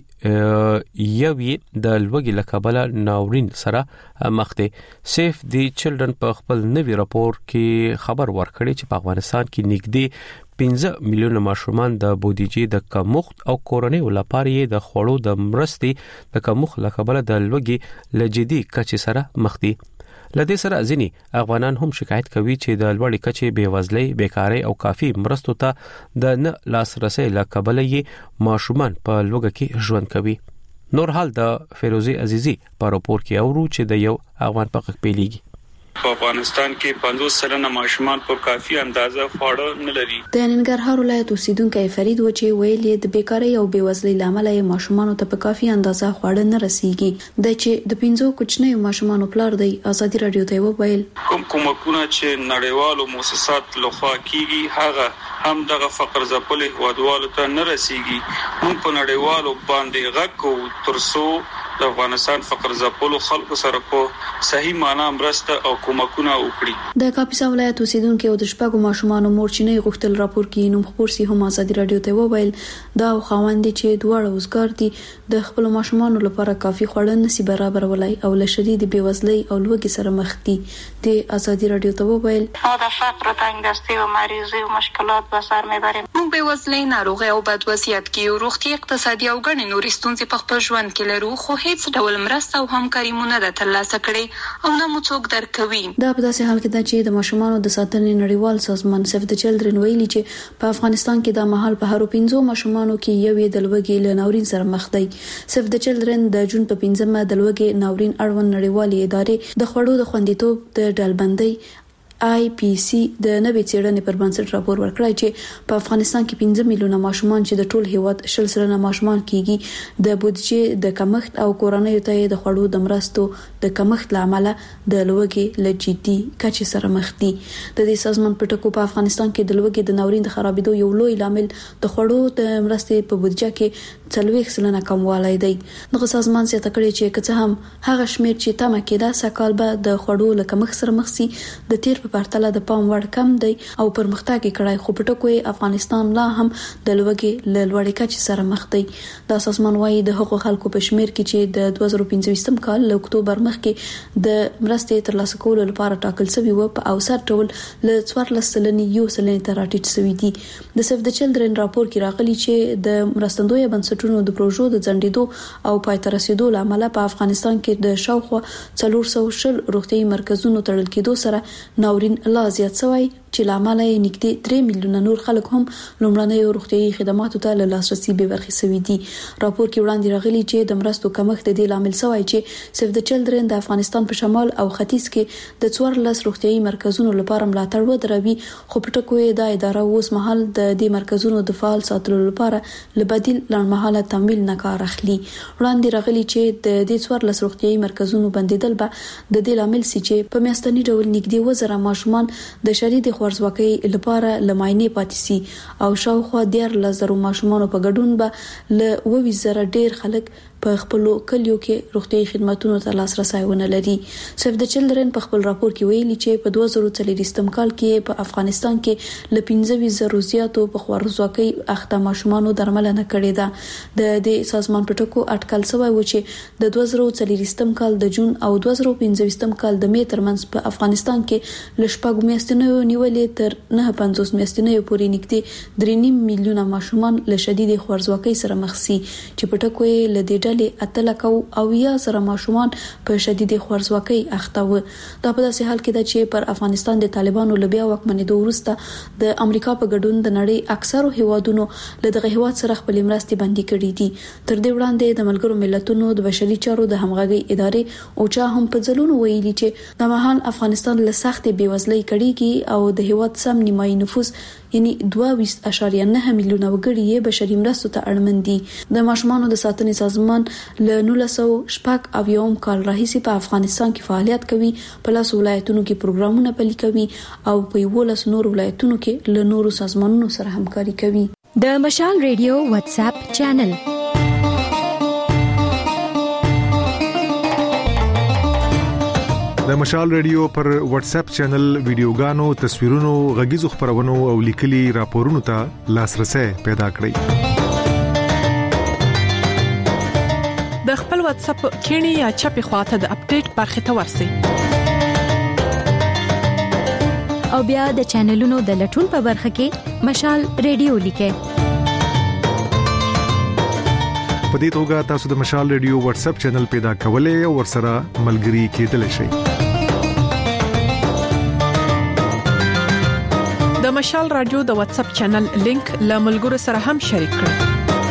کې یوې د لوګي لکبله ناورین سره مخ دي. سیف دی چلډرن په خپل نوي راپور کې خبر ورکړی چې په افغانستان کې نږدې پنځه میلیونه ماشومان د بودیجې د کمښت او کورنۍ لپاره یې د خوړو د مرستې د کمښت لکبله د لوګي لجدي کچې سره مخ دي. لدې سره ځینی افغانان هم شکایت کوي چې د لوړې کچې بیوزلۍ، بیکاری او کافي مرستو ته د نه لاسرسي لکبله یې ماشومان په لوګه کې ژوند کوي. نور حال د فیروزی عزیزی په راپور کې اورو چې د یو افغان په حق پیلېږي. په افغانستان کې پنځوس سلنه ماشومان په کافي اندازه خواړه نه لري. د ننګرهار ولایت اوسیدونکو فرید و چې ویلي د بیکاری او بیوزلۍ لامل یې ماشومان ته په کافي اندازه خواړه نه رسیږي. د چې د پنځو کوچنیو ماشومان پلار دی ازادي رادیو ته وویل کوم کومکونه چې نړیوالو مؤسسات لخوا کیږي هغه هم دغه فقر ځپلې هوادوالو ته نه رسیږي. موږ په نړیوالو باندې غږ کوو ترڅو د افغانستان فقر ځپلو خلکو سره په صحیح معنا مرسته او کومکونه وکړي. د کاپیسا ولایت اوسیدونکو د شپږو ماشومان مورچنې غوښتل راپور کې نوم خبر سي هم ازادي رادیو ته وویل دا خواوندې چې دوه روزګار دي د خپل ماشومان لپاره کافي خوړن نسی برابر ولای او له شدید بیوزلۍ او لوګي سره مخ دي. د ازادي رادیو ته وویل دا فقر تنګدستي او مریضي او مشکلات به سر میبریم. موږ بیوزلۍ ناروغي او بد وضعیت کې روغتي اقتصادي او ګڼې نورې ستونزې په خپل ژوند کې لرو خو هیڅ ډول مرسته او همکاري مونږ نه ترلاسه کړې او نه مو څوک درکوي. دا په داسې حال کې ده چې د ماشومانو د ساتنې نړیوال سازمان سیف دی چلډرن ویلي چې په افغانستان کې د مهال په هرو پنځو ماشومانو کې یوې د لوګي له ناورین سره مخ دی. سیف دی چلډرن د جون په پنځمه د لوګي ناورین اړوند نړیوالې ادارې د خوړو د خوندیتوب د ډلبندۍ آی پی سی د نوې څېړنې پر بنسټ راپور ورکړی چې په افغانستان کې پنځه میلیونه ماشومان چې د ټول هیواد شل سلنه ماشومان کېږي د بودیجې د کمښت او کورنۍ ته د خوړو د مرستو د کمښت لامل د لوګي لجدي کچې سره مخ دي. د دې سازمان په ټکو په افغانستان کې د لوګي د ناورین د خرابېدو یو لوی لامل د خوړو د مرستې په بودیجه کې څلوېښت سلنه کموالی دی. دغه سازمان زیاته کړې چې که څه هم هغه شمیر چې تمه کېده سږ کال به د خوړو له کمښت سره مخ شي د تیر په پرتله د پام وړ کم دی او پرمختګ کړای خو په ټکو افغانستان لا هم د لوګي له لوړې کچې سره مخ دی. د سازمان وايي د حقوقو خلکو په شمیر کې چې د دوه زره پنځه کال له اکتوبر مخکې د مرستې ترلاسه کولو لپاره ټاکل شوی و په اوسط ډول له څوارلس سلنې یو سلنې ته راټیټ شوی دی. د سیف د چلډرن راپور کې راغلي چې د مرستندوی بنسټونو د پروژو د ځنډېدو او پای ته رسیدو لامل په افغانستان کې د شاوخوا څلور سوه شل روغتيایي مرکزونو تړل کېدو سره ناورین لا زیات شوی چې لامل یې نږدې درې میلیونه نور خلک هم لومړنۍ روغتيایي خدماتو ته له لاسرسي به برخې شوي دي. راپور کې وړاندې راغلي چې د مرستو کمښت د لامل شوی چې سیف د چلډرن د افغانستان په شمال او ختیځ کې د څوارلس روغتيایي مرکزونو لپاره ملاتړ ودروي خو په ټکو یې د اداره اوس مهال د دې مرکزونو د فعال ساتلو لپاره لبدیل لړمحاله تمویل نه کار اخلي. وړاندې راغلي چې د دې څوارلس روغتيایي مرکزونو بندیدل به د دې لامل سي چې په میاشتني ډول نږدې وزره ماشومان د شدید خوارځواکۍ لپاره لماینه پاتې سي او شاوخوا ډیر لزرو ماشومان په ګډون به ل ووي زره ډیر خلک په خپل کلیو کې روغتيایي خدماتو ته لاسرسي ونه لري. سیف د چلډرن په خپل راپور کې ویلي چې په دوه زره څلور کال کې په افغانستان کې ل پنځه زره زیاتو په خوارځواکۍ اخته ماشومان درملنه کړې ده. د دې سازمان په ټکو اټکل شوی و چې د دوه زره څلور کال د جون او دوه زره پنځه کال د می ترمنځ په افغانستان کې ل شپږ میاشتنو نیولې تر نه پنځوس میاشتنو پورې نږدې درې نیم میلیونه ماشومان له شدید خوارځواکۍ سره مخ سي چې په ټکو له دې ډلې اتلکو او یا سره ماشومان په شدید خوارځواکۍ اخته و. دا په داسې حال کې ده چې پر افغانستان د طالبانو لبیا واکمنېدو وروسته د امریکا په ګډون د نړۍ اکثرو هیوادونو له دغه هیواد سره خپل مرستې بندي کړې دي. تر دې وړاندې د ملګرو ملتونو د بشري چارو د همغږي ادارې او چا هم په ځلونو ویلي چې د مهال افغانستان له سخت بیوزلۍ کړيږي او د هیواد سم نیمایي نفوس یعنی دوه اشاریه نه میلیونه وګړي بشري مرستو ته اړمن دي. د ماشومانو د ساتنې سازمان له نولس سوه شپږ اویایم کال راهیسې په افغانستان کې فعالیت کوي، په لاس ولایتونو کې پروګرامونه پلي کوي او په یولس نور ولایتونو کې له نورو سازمانونو سره همکاري کوي. د مشال ریډیو واتس اپ چینل د مشال ریډیو پر واتس اپ چینل ویډیوګانو، تصویرونو، غږیزو خبرونو او لیکلي راپورونو ته لاسرسي پیدا کړئ. د خپل واتس اپ کینی یا چپی خواته د اپډیټ برخه ته ورسئ او بیا د چینلونو د لټون په برخه کې مشال ریډیو لیکئ. په دې توګه تاسو د مشال ریډیو واتس اپ چینل پیدا کولای او ورسره ملګري کېدلی شئ. د مشال رادیو د واتس اپ چینل لینک له ملګرو سره هم شریک کړئ.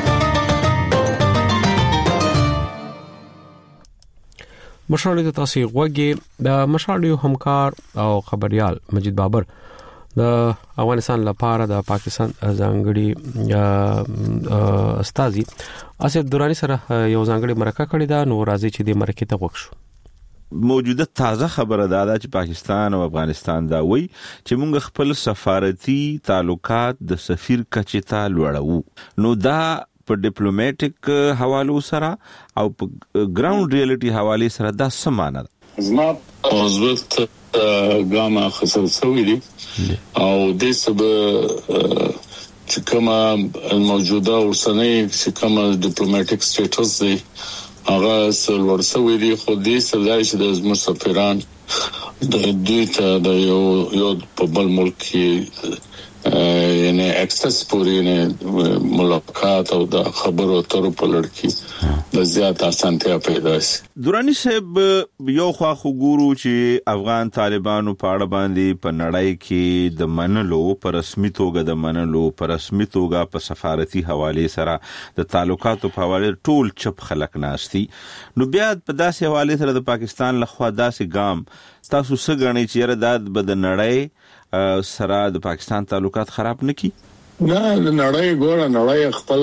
مشال د تاسو غوږی د مشال یو همکار او خبريال مجید بابر د افغانستان لپاره د پاکستان ځانګړي استاذي اسد دورانی سره یو ځانګړي مرکه کړې ده. نو راځي چې د مرکه ته وښو. موجوده تازه خبره ده چې پاکستان او افغانستان دا وایي چې موږ خپل سفارتي تعلقات د سفیر کچې ته لوړو. نو دا په ډیپلوماټیک حوالو سره او په ګراوند ریالټي حواله سره دا سمانه ده. زما اوزوت ګاما خصوص سوي دي او د سبب چې کومه موجوده ورسنۍ چې کومه ډیپلوماټیک سټیټس دی هغه سل ورسوي دي. خو دې سلای چې د زموږ سفیران د دوی ته د یو یو په بل ملک کې یعنی اکسس پوری نه ملاقات او د خبرو اترو په لړ کې د زیات اسانتیا پیدا شي. دورانی صاحب یو خوا خو ګورو چې افغان طالبانو په اړه باندې په نړۍ کې د منلو پر رسمي توګه د منلو پر رسمي توګه په سفارتي حواله سره د تعلقاتو په حواله ټول چپ خلک ناشتي. نو بیا په داسې حواله سره د پاکستان لخوا داسې ګام تاسو څه غنئ چې رد بد نړۍ سره د پاکستان تعلقات خراب نکي؟ نه نړۍ ګوره نړۍ خپل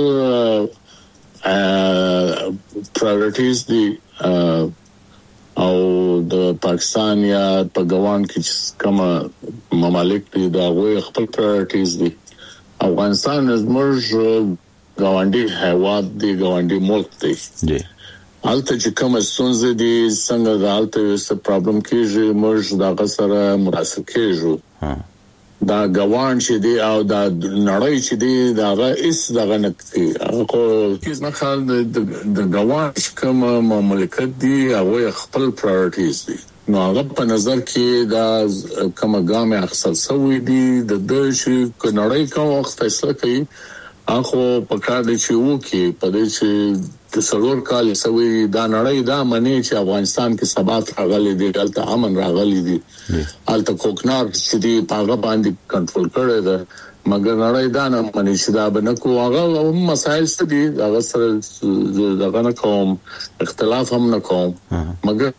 پرایورټیز دي او د پاکستان یا په ګوان کې کوم ممالک دي دا غوي خپل پرایورټیز دي. افغانستان زموږ ګاونډي هیواد دی، ګاونډي ملک دی. الته چې کوم ستونزې دي څنګه د الته څه پرابلم کیږي موږ دا غسر مراسم کیږو دا غوان چې دی او دا نړۍ چې دی دا هیڅ دغه نه کوي هغه کیس نه خال د غوان کوم مملکت دی هغه خپل پرایورټیز دي نو هغه په نظر کې دا کوم ګام اخصل سوی دی د دې چې نړۍ کوم وخت فیصله کوي هغه په کار دی چې وو کې په دې چې د سلور کال سوي دا نړۍ دا منی چې افغانستان کې ثبات راغلي دی دلته امن راغلي دی الته کوکنار چې دی پاغه باندې کنټرول کړی دا مګر نړۍ دا نه منی چې دا بنکو هغه مسایل ستدي هغه سره دغه نه کوم اختلاف هم نه کوم مګر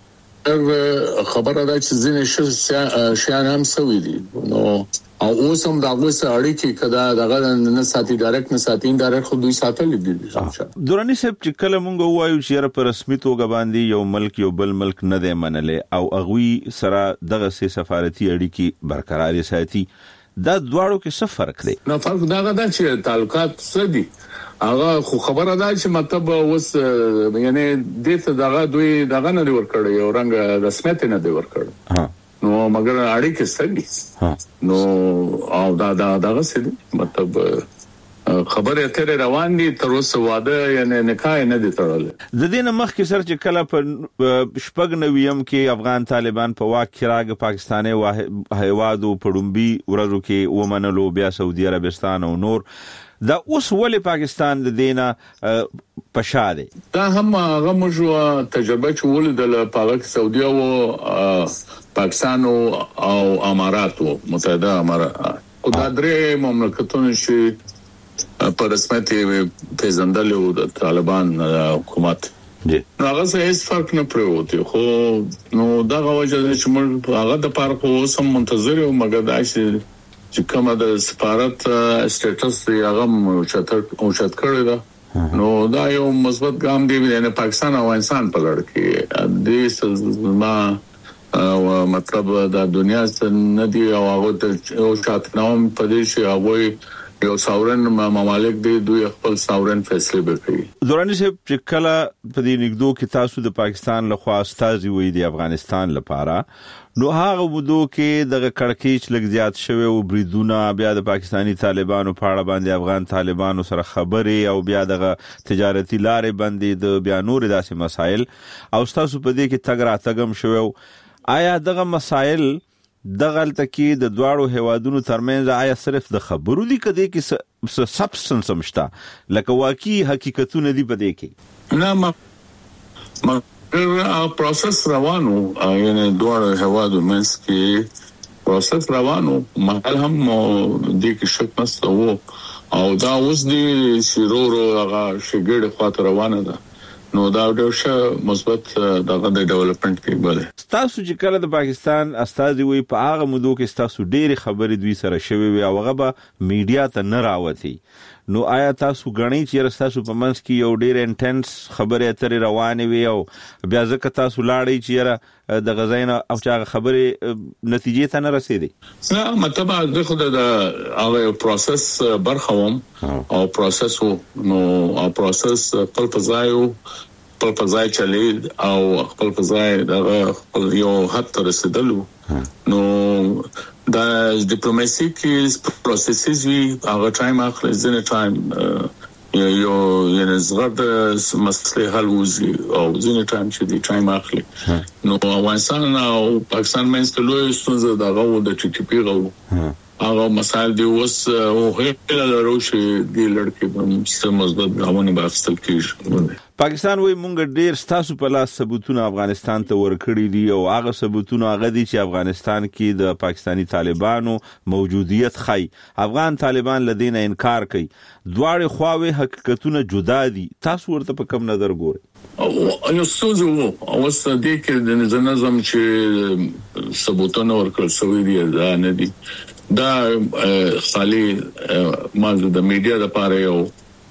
خبره ده چې ځینې شیان هم سوي دي نو او اوس هم دا اوس اړیکې کدا دغه نه ساتي ډایرکټ نه ساتي انډایرکټ خو دوی ساتل دي دوراني صاحب چې کله مونږ وایو چې په رسمي توګه باندې یو ملک یو بل ملک نه دی منلې او اغوي سره دغه سي سفارتي اړیکې برقرار ساتي دا دواړو کې څه فرق دی نو فرق دا غدا چې تعلقات سدي هغه خو خبره ده چې مطلب اوس یعنی دته دغه دوی دغه نه ور کړی او رنګ رسمیت نه دی ور کړی ها نو مګر اړیکې ستګي نو او دا دا دغه څه مطلب خبره اترې روان دي تر اوسه واده یعنی نکاح نه دي تړل د دې مخ کې سر چې کله په شپږ نویم کې افغان طالبان په واک کې راغ پاکستاني هیوادو پړومبي ورځو کې ومنلو بیا سعودي عربستان او نور دا اوس ولې پاکستان د دینه پښاده دا هم هغه موږ تجربه چول د پاک سعودي او پاکستان او امارات متحده امارات او دا درې مملکتونه چې په رسمیت پیژندل او د طالبان حکومت نو هغه هیڅ فرق نه پروت خو نو دا وجه چې موږ هغه د پاره خو سم منتظر او مګر دا چې کومه د سفارت سټیټس دی هغه چتر او چت کړی دا نو دا یو مثبت ګام دی نه پاکستان او افغانستان په لړ کې د دې ما او مطلب د دنیا څخه ندي او هغه او شاتنوم په دې چې هغه یو ساورن ممالک دی دوی خپل ساورن فیصله وکړي دوراني صاحب چې کله په دې نګدو کې تاسو د پاکستان لخوا استازي وې د افغانستان لپاره نو هغه ودو کې دغه کڑکېچ لګ زیات شوی او بریدونه بیا د پاکستانی طالبانو په اړه باندې افغان طالبانو سره خبرې او بیا دغه تجارتي لارې باندې د بیا نور داسې مسایل او تاسو په دې کې تګ راتګم شوی آیا دغه مسایل دغه تکي د دواړو هوادونو ترمنځ آیا صرف د خبرو دي کدي کې سبستنس مشتا لکه واقعي حقیقتونه دي پدې کې نه ما ما پروسس روانو یعنی دواړو هوادو منځ کې پروسس روانو محل هم دې کې شک نشته او دا اوس دي شرورو هغه شګړه خاطر روانه ده نو دا ډېر ښه مثبت دغه د ډیولپمنٹ کې بله تاسو چې کله د پاکستان استازي وي په هغه مودو کې تاسو ډېری خبرې دوی سره شوي وي او هغه به میډیا ته نه راوتی نو آیا تاسو غنی چې تاسو په منځ کې یو ډېر انټنس خبرې اترې روانې وي او بیا ځکه تاسو لاړی چې د غزاین او چې خبرې نتیجې ته نه رسیدي نه مطلب د خو د هغه پروسس برخوم او پروسس نو او پروسس په پزایو په پزای چلی او خپل پزای دغه یو حد ته رسیدلو نو دا ډیپلوماسي کې پروسسز وی هغه ټایم اخلي ځنه ټایم یو یعنی زغد مسله حل وزي او ځنه ټایم چې دی ټایم اخلي نو افغانستان او پاکستان مینس ته لوی ستونزه دغه د ټي ټي پی غو هغه مسائل دی اوس او هیله لرو چې دی لړکې په سم مثبت غوونه بحثل کیږي پاکستان وای مونږ ډیر ستاسو په لاس ثبوتونه افغانستان ته ورکړي دي او هغه ثبوتونه هغه دي چې افغانستان کې د پاکستانی طالبانو موجودیت خای افغان طالبان لدینه انکار کوي دواړه خواوې حقیقتونه جدا دي تاسو ورته په کوم نظر ګورئ او یو څه وو او څه دې کې د نظام چې ثبوتونه ورکړل شوی دي دا نه دي دا خالي مازه د میډیا لپاره یو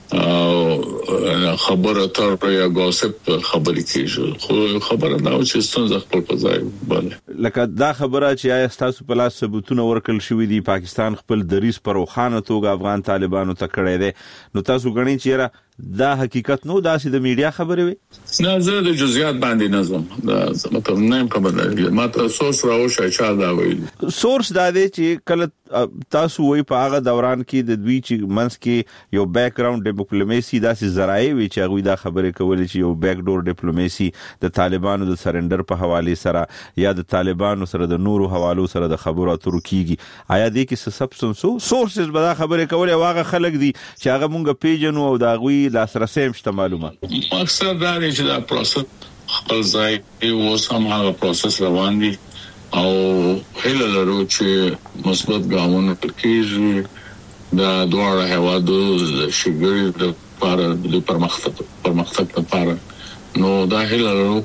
خبره تر یا غوسپ خبرې کیږي خو خبره دا چې ستاسو خپل پځای باندې لکه دا خبره چې آیا تاسو په لاس ثبوتونه ورکل شوې دي پاکستان خپل دریس پر وخانه توګه افغان طالبانو ته کړی دی نو تاسو غنی چې را دا حقیقت نو داسې د میډیا خبرې وي؟ نه زه د جزئیات باندې نظم دا مطلب نه خبر نه ماته سورس راوښه چا دا ویل سورس دا دی چې کله تاسو وی په هغه دوران کې د دوی چې منس کې یو بیک گراوند ډیپلوماسي داسې ذرایع وی چې هغه دا خبرې کولې چې یو بیک ډور ډیپلوماسي د طالبانو د سرندر په حواله سره یا د طالبانو سره د نورو حوالو سره د خبرو اترو کیږي آیا دې کې څه سبسنسو سورسز به دا خبرې کولې واغه خلک دي چې هغه مونږ پیژنو او دا غوي لاسرسي مشته معلومه مقصد دا دی چې دا پروسس خپل ځای او سم هغه پروسس روان دي او هله لرو چې مثبت ګامونه کېږي دا دوه هوادو شګری د لپاره د پرمختګ پرمختګ لپاره نو دا هله لرو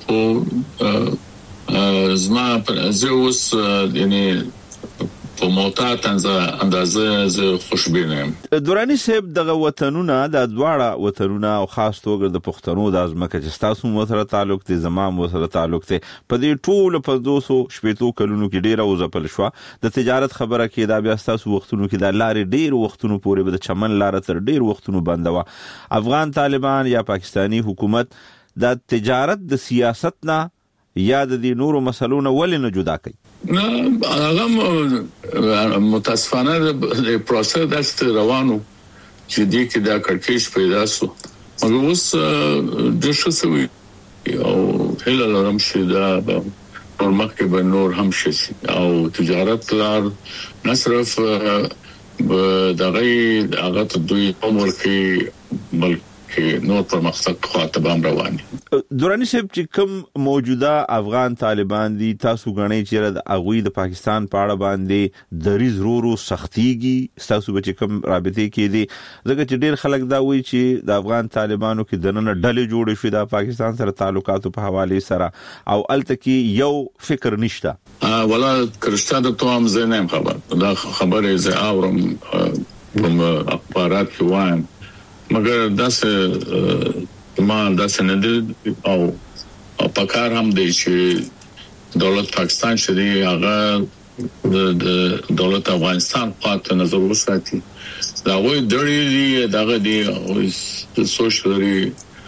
خو زما زه اوس یعنی په موتا اندازه زه خوشبینه یم. دورانی صاحب دغه وطنونه د دواړه وطنونه او خاص توګه د پښتنو د ازمکه چې تاسو مو سره تعلق دي زمام مو سره تعلق دي په دې ټول په دوه سوه شپږ کلونو کې ډیره وځپل شو د تجارت خبره کې دا بیا تاسو وختونو کې د لارې ډیر وختونو پورې به د چمن لار تر ډیر وختونو بندوا افغان طالبان یا پاکستانی حکومت د تجارت د سیاست نه یا د دې نورو مسلونو ولې نه جدا کوي؟ نه هغه متاسفانه د پروسس داست روانو چې دې کې دا کړکېچ پیدا شو مګر اوس د شوسوي او هله لرم چې دا په مخکې به نور هم شي او تجارت لار نه صرف دغه هغه ته دوی عمر کې بلکې نور پرمختګ خواته بام رواني. دورانی صاحب چې کوم موجوده افغان طالبان دي تاسو غنئ چې د اغوی د پاکستان په اړه باندې د ریزرورو سختيږي تاسو به کوم رابطې کې دي ځکه چې ډیر خلک دا وایي چې د افغان طالبانو کې د نن ډلې جوړې شوې د پاکستان سره تعلقاتو په حواله سره او الته کې یو فکر نشته ولا کرشته د توام زنه خبر دا خبره زه اورم کوم اخبارات کې وایم مگر داسې ما داسې نه دي او پکار هم دی چې دولت پاکستان چې دی هغه د دولت افغانستان خاطر نظر وساتي دا وایي دړي دغه دی او سوشلري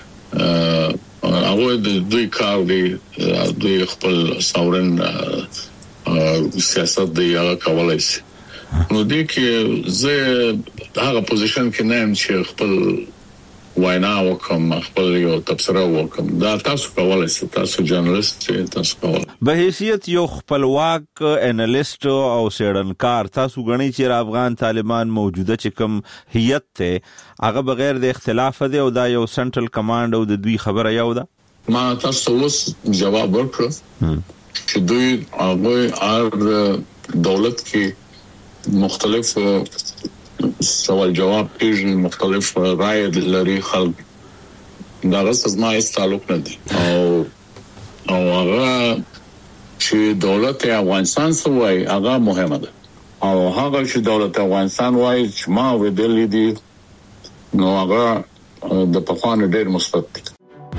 هغه د دوی کار دی دوی خپل ساورن سیاست دی هغه کولای شي نو دې کې زه هغه پوزیشن کې نه يم چې خپل وینا وکم خپل یو تبصره وکم دا تاسو کولای شئ تاسو جرنالست تاسو کولای به حیثیت یو خپلواک انالیست او سیړنکار تاسو غنی چې افغان طالبان موجوده چې کوم هیئت ته هغه بغیر د اختلاف دی او دا یو سنټرل کمانډ او د دوی خبره یو ده ما تاسو اوس جواب ورکړ چې دوی هغه ار دولت کې مختلف سوال جواب پیژن مختلف رائے لري خلک دا غوښتل ما هیڅ تعلق نه دي او او هغه چې دولت افغانستان سوای هغه مهمه ده او هغه چې دولت افغانستان وای چې ما ودلې دي نو هغه د پخوانو ډېر مثبت دي.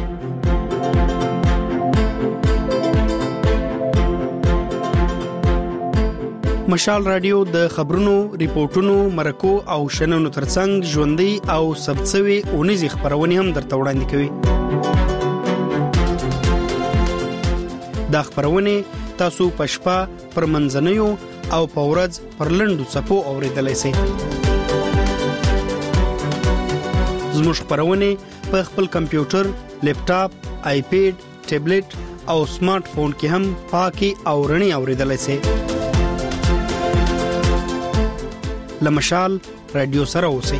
مشال رادیو د خبرونو ریپورتونو مرکو او شننو ترڅنګ ژوندۍ او سبڅوي اونیزي خبرونه هم درته وړاندې کوي. دا خبرونه تاسو پښپا پر منځنیو او پورز پر لندو صفو اوریدلای شئ. زموږ خبرونه په خپل کمپیوټر، لیپټاپ، آیپیډ، ټابلیټ او سمارټ فون کې هم پاکي او رڼي اوریدلای شئ. لمشال رادیو سره اوسئ.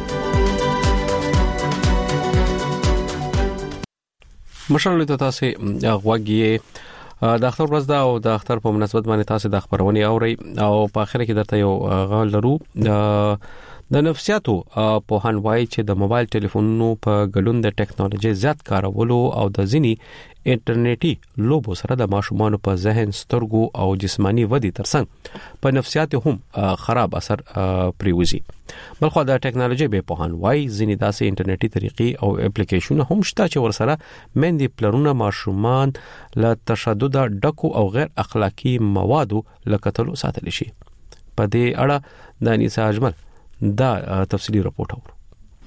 مشال ته تاسو غوږی د اختر ورځ دا او د اختر په مناسبت باندې تاسو د خبرونه اوري او په اخر کې درته یو غول لرو د نفسیاتو په هان وای چې د موبایل ټلیفونونو په ګډون د ټیکنالوژي زیات کارولو او د ځینی انټرنیټي لوبو سره د ماشومان په ذهن سترګو او جسمانی ودی ترڅنګ په نفسیات هم خراب اثر پریوزي. بلخو د ټیکنالوژي به په هان وای ځینی داسې انټرنیټي طریقې او اپلیکیشن هم شته چې ورسره مندي پلرونه ماشومان له تشدد ډکو او غیر اخلاقی موادو لکتلو ساتل شي. په دې اړه د انیسا اجمل دا تفصیلی رپورټ اورو.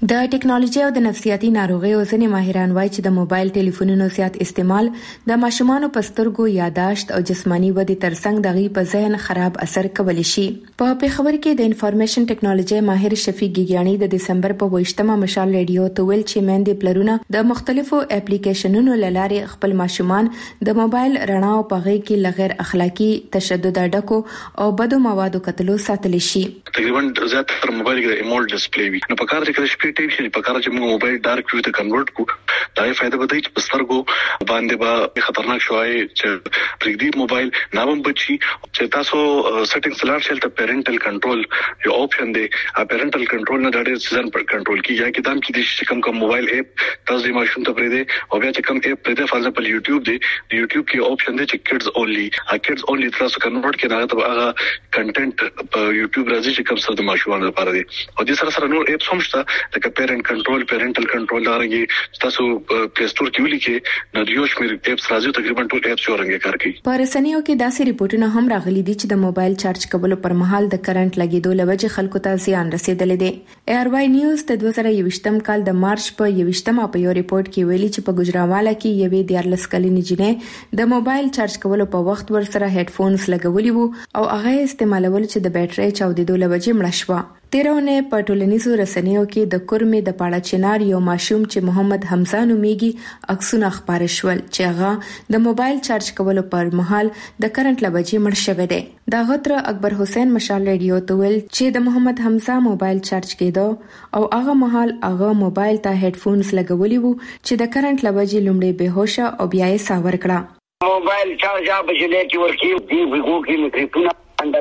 د ټکنالوژي او د نفسیاتي ناروغیو ځینې ماهران وایي چې د موبایل ټلیفونونو زیات استعمال د ماشومانو په سترګو یاداشت او جسمانی ودې ترڅنګ د غي په ذهن خراب اثر کولی شي. په پیښور کې د انفارمیشن ټکنالوژي ماهر شفیق ګیګیانی د دسمبر په ویشتمه مشال ریډیو ته ویل چې مېندې پلرونه د مختلفو اپلیکیشنونو لارې خپل ماشومان د موبایل رڼا او په غي کې لغیر اخلاقی تشدد ډکو او بدو موادو کتلو ساتل شي. تقریبا زیات تر موبایل کې ایمول ډسپلی وي نو په کار کې شپې ټیم شي په کار چې موږ موبایل ډارک ویو ته کنورټ کو دا یې فائدہ به دی چې پسترګو باندې به خطرناک شوی چې پرېږدي موبایل نامم بچي چې تاسو سیټینګز لار شل ته پیرنټل کنټرول یو آپشن دی ا پیرنټل کنټرول نه ډېر سیزن پر کنټرول کیږي چې دام کې د چې کم کم موبایل اپ تاسو یې ماشوم ته پرېږدي او بیا چې کم اپ پرېږدي فار ایگزامپل یوټیوب دی یوټیوب کې آپشن دی چې کډز اونلی ا کډز اونلی تاسو کنورټ کړئ هغه ته هغه کنټینټ په یوټیوب راځي چې کم سره د ماشومان لپاره دی او د سره سره نور اپس هم شته لکه پیرنټ کنټرول پیرنټل کنټرول دارنګي تاسو پلی سٹور کې ولیکې نو یو شمیر اپس راځي تقریبا ټول اپس ورنګ کار کوي. په رسنیو کې داسې ریپورتونه هم راغلي دي چې د موبایل چارج کولو پر مهال د کرنٹ لګیدو لوجه خلکو ته زیان رسیدلی دی. ایر وای نیوز د دوه زره یوویشتم کال د مارچ په یوویشتمه په یو ریپورت کې ویلي چې په ګجراواله کې یوې دیارلس کلنې جنې د موبایل چارج کولو په وخت ورسره هډ فونز لګولي وو او هغه استعمالول چې د بیټرۍ چاودېدو لوجه مړه شوه. تیرونه په ټولنیزو رسنیو کې د کورمې د پاړه چنار یو ماشوم چې محمد حمزه نومیږي عکسونه خبره شول چې هغه د موبایل چارج کولو پر مهال د کرنٹ لوجې مړ شوی دی. دا غتر اکبر حسین مشال ریډیو ته ویل چې د محمد حمزه موبایل چارج کېدو او هغه مهال هغه موبایل ته هډ فونز لګولي وو چې د کرنٹ لوجې لومړی بهوشه او بیا یې ساور کړه. موبایل چارج به جلې کې ورکی دی وګو کې میکروفون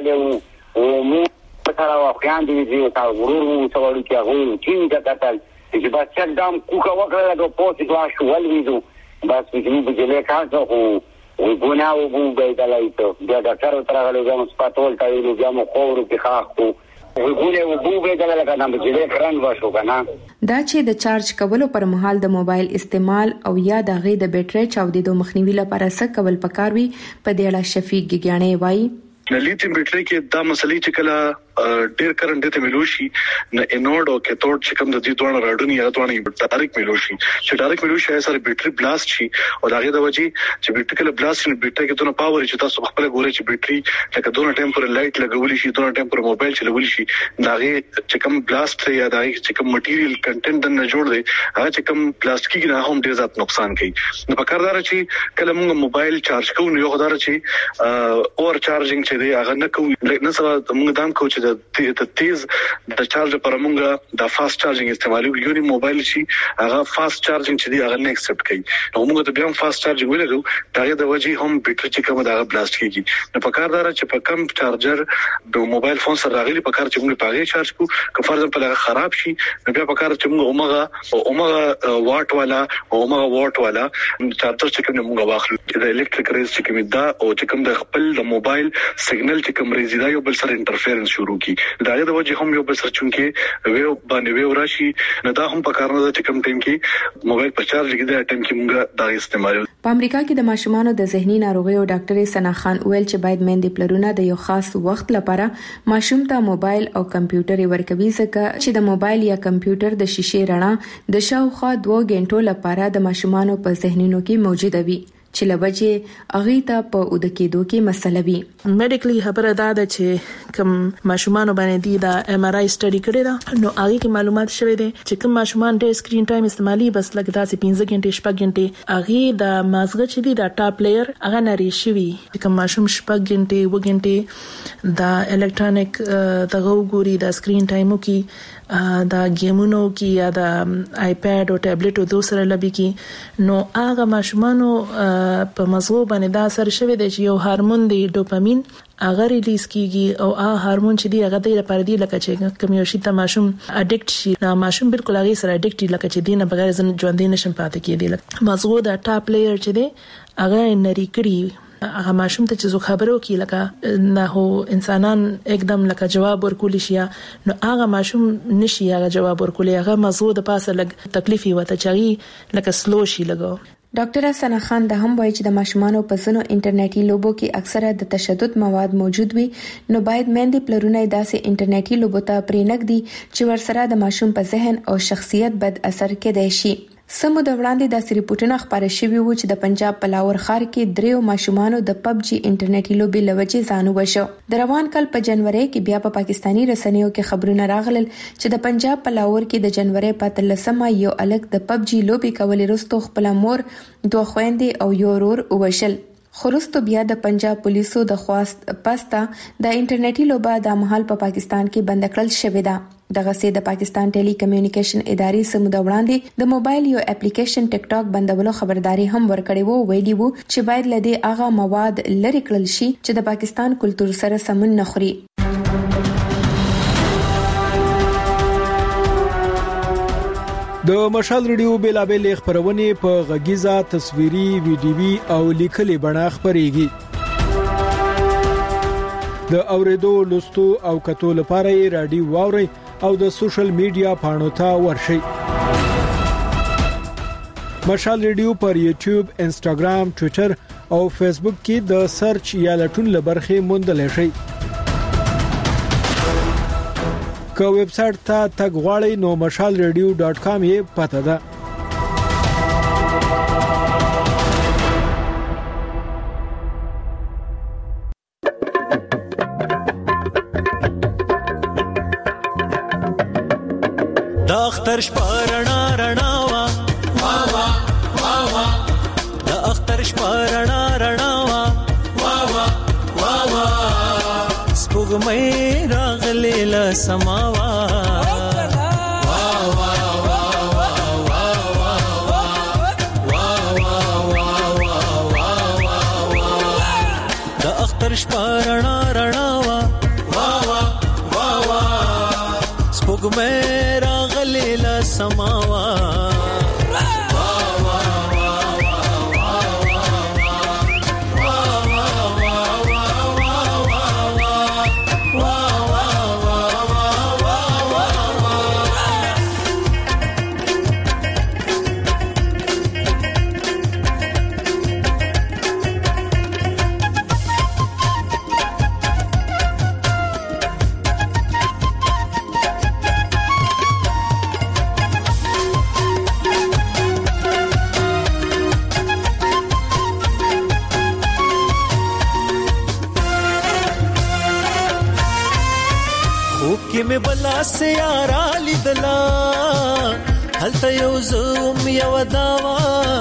اندلې او مو سره واخیان دي چې تاسو ورو څوړو کې هغه چې کتل چې بس چک دام کوکا وکړه د پوسټ لا شو ولویدو بس چې موږ بجلې کاڅو او وګونه او وګو بدلای ته دا ډاکټر تر هغه له سپاتول ته یو ګامو خورو کې خاخو وګونه وګو بدلای لکه نام بجلې کرن واشو کنه. دا چې د چارج کولو پر مهال د موبایل استعمال او یا د غي د بیټرۍ چاودېدو مخنیوي لپاره څه کول پکاروي په دې اړه شفیق ګیګیانی وایي. لیتیم بیټری کې دا مسلې چې کله ډیر کرنٹ ته ملوشي نه انورډ او کیتھوډ چې کوم د دې دوه راډونی یا دوه ډایرکټ ملوشي چې ډایرکټ ملوشي سره بیټری بلاست شي او داغه د وجې چې بیټری کله بلاست شي بیټری کې دونه پاور چې تاسو خپل ګوري چې بیټری لکه دونه ټیمپر لایټ لګول شي دونه ټیمپر موبایل چلول شي داغه چې کوم بلاست یا داغه چې کوم مټیریل کنټینټ نه جوړ دی هغه چې کوم پلاستیکي نه هم ډیر زیات نقصان کوي. نو په کار دار چې کله موږ موبایل چارج کوو نو یو غدار چې اور چارجینګ چې دی هغه نه کوو نه سره موږ دام کوو چې د تیز د چارج پر موږ د فاست چارجینګ استعمالو یو نی موبایل شي هغه فاست چارجینګ چې دی هغه نه ایکسپټ کوي نو موږ ته بیا فاست چارجینګ ولرو دا د وجې هم بیټری چې کوم دا بلاست کیږي. نو په کار دار چې په کم چارجر د موبایل فون سره راغلي په کار چې موږ پاغه چارج کو که فرض په لغه خراب شي نو بیا په کار چې موږ اومغه اومغه واټ والا اومغه واټ والا چارجر چې کوم موږ واخلو د الکتریک ریز چې کوم دا او چې کوم د خپل د موبایل سیګنل چې کوم ریز دا یو بل سره انټرفیرنس شروع کی داغه د وجه هم یو بل سره چونکې ویو باندې ویو راشي نه دا هم په کار نه چې کوم ټیم کې موبایل په چارج کې دا ټیم کې موږ دا استعمالو. په امریکا کې د ماشومانو د ذهني ناروغیو ډاکټر سنا خان ویل چې باید مېندې پلرونه د یو خاص وخت لپاره ماشوم ته موبایل او کمپیوټر ورکوي ځکه چې د موبایل یا کمپیوټر د شیشې رڼا د شاوخوا دوه غنټو لپاره د ماشومانو په ذهنونو کې موجوده وي چې لبجه اغه ته په اود کېدو کې مسله وي. میډیکلی خبره ده چې کوم ماشومان باندې دی دا ایم آر آی سټډي کړی دا نو هغه کې معلومات شوه دي چې کوم ماشومان ډېر سکرین ټایم استعمالي بس لکه داسې پنځه غنټې شپږ غنټې هغه د مازغه چې دی دا ټاپ لیئر هغه نری شوی کوم ماشوم شپږ غنټې و غنټې دا الکترونیک دغه ګوري دا سکرین ټایمو کې دا گیمونو کې یا دا آیپاد او ټابلیټ او دوسره لبي کې نو هغه ماشومانو په مزغو باندې دا اثر شوی دی چې یو هورمون دی ډوپامین هغه ریلیز کیږي او هغه هورمون چې دی هغه د لپاره دی لکه چې کوم یو شی ته ماشوم اډیکټ شي نو ماشوم بالکل هغه سره اډیکټ لکه چې دینه بغیر ځن ژوند نشم پاتې کېدی لکه مزغو دا ټاپ لیئر چې دی هغه نری کړی هغه ماشوم ته چې زو خبرو کی لکه نه هو انسانان एकदम لکه جواب ورکول شي نو هغه ماشوم نشي هغه جواب ورکول هغه مزغو د پاسه لګ تکلیفي وته چاري لکه سلو شي لګو ډاکټر حسن خان د هم وایي چې د ماشومانو په ځینو انټرنیټي لوبو کې اکثره د تشدد مواد موجود وي، نو باید مېندې پلرونه داسې انټرنیټي لوبو ته پرېنږدي چې ورسره د ماشوم په ذهن او شخصیت بد اثر کېدای شي. سمو د وړاندې د ریپورتونو خبره شوی و چې د پنجاب په لاور ښار کې دریو ماشومانو د پب جی انټرنیټي لوبي لوجې ځان وشو. د روان کال په جنوري کې بیا په پاکستانی رسنیو کې خبرونه راغلل چې د پنجاب په لاور کې د جنوري په تلسمه یو الګ د پب جی لوبي کولې وروسته خپل مور، دوه خويندې او یو ورور وشل. خورستو بیا د پنجاب پولیسو د خواست پستا د انټرنیټي لوبه د مهال په پاکستان کې بند کړل شوې ده. دغه سي د پاکستان ټيلي کمیونیکیشن ادارې سمو د وړاندې د موبایل یو اپلیکیشن ټیک ټاک بندولو خبرداري هم ورکړې وو، ویلي وو چې باید لدی هغه مواد لری کړل شي چې د پاکستان کلچر سره سمون نه خوري. د مشال ریډیو بیلابل خبرونه په غږیزه، تصویري، ویډیوي او لیکلي بڼه خبريږي. د اوریدو، لوستو او کتو لپاره رادیو واوري او د سوشل میډیا پاڼو ته ورشي. مشال ریډیو پر یوټیوب، انسټاګرام، ټوئیټر او فیسبوک کې د سرچ یا لټون لبرخه موندل شي. که ویب سټ ته تګ غواړئ نو مشال ریډیو ډاټ کام یې پته ده. د اختر شپه رڼا رڼا وا وا وا وا وا د اختر شپه رڼا رڼا وا وا وا وا وا سپوږمۍ راغلې له سما وا وا وا وا وا وا وا وا وا د اختر شپه رڼا رڼا وا وا وا وا وا سپوږمۍ لیلا سماوا وا وا وا وا وا می بلا سیارا لیدلا هلته یو زوم یو داوا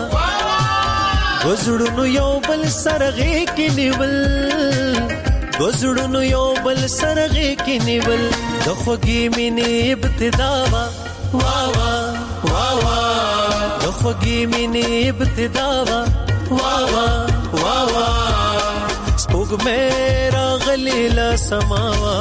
گزړونو یو بل سرغه کې نیول گزړونو یو بل سرغه کې نیول د خوږی مینې ابتدا وا وا وا وا وا د خوږی مینې ابتدا وا وا وا وا وا سپوږمۍ راغلې له سماوا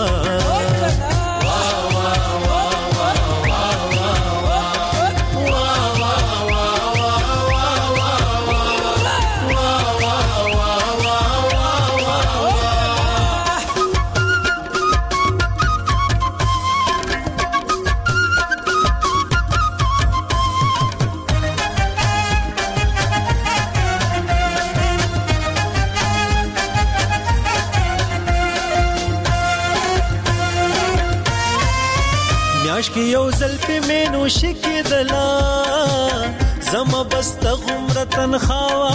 عشق یو زلفی مینو شکیدلا زما بست غمره تنخوا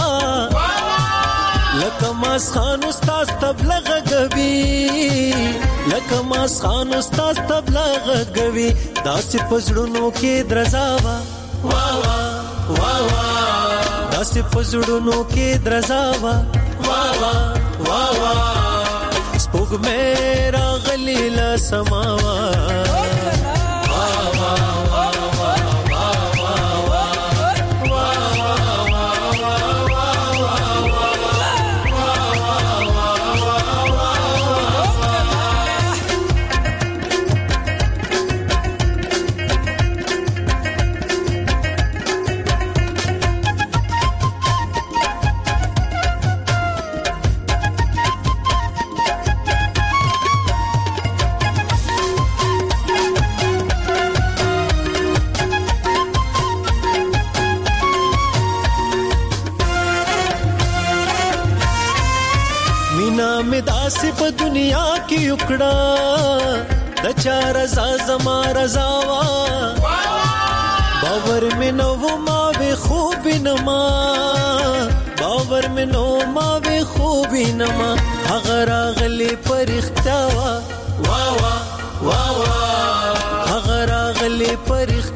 لکه ماس خان استاد تبلغ غوي لکه ماس خان استاد تبلغ غوي داسې پزړونو کې درزاوا وا وا وا وا داسې پزړونو کې درزاوا وا وا وا وا سپوږمۍ راغلې له سماوا مې داسې په دنیا کې وکړه د چا رضا زما رضا وا باور مې نو ما به خوب نما باور مې نو ما به خوب نما هغه راغلی فرښتہ وا وا وا وا هغه راغلی فرښتہ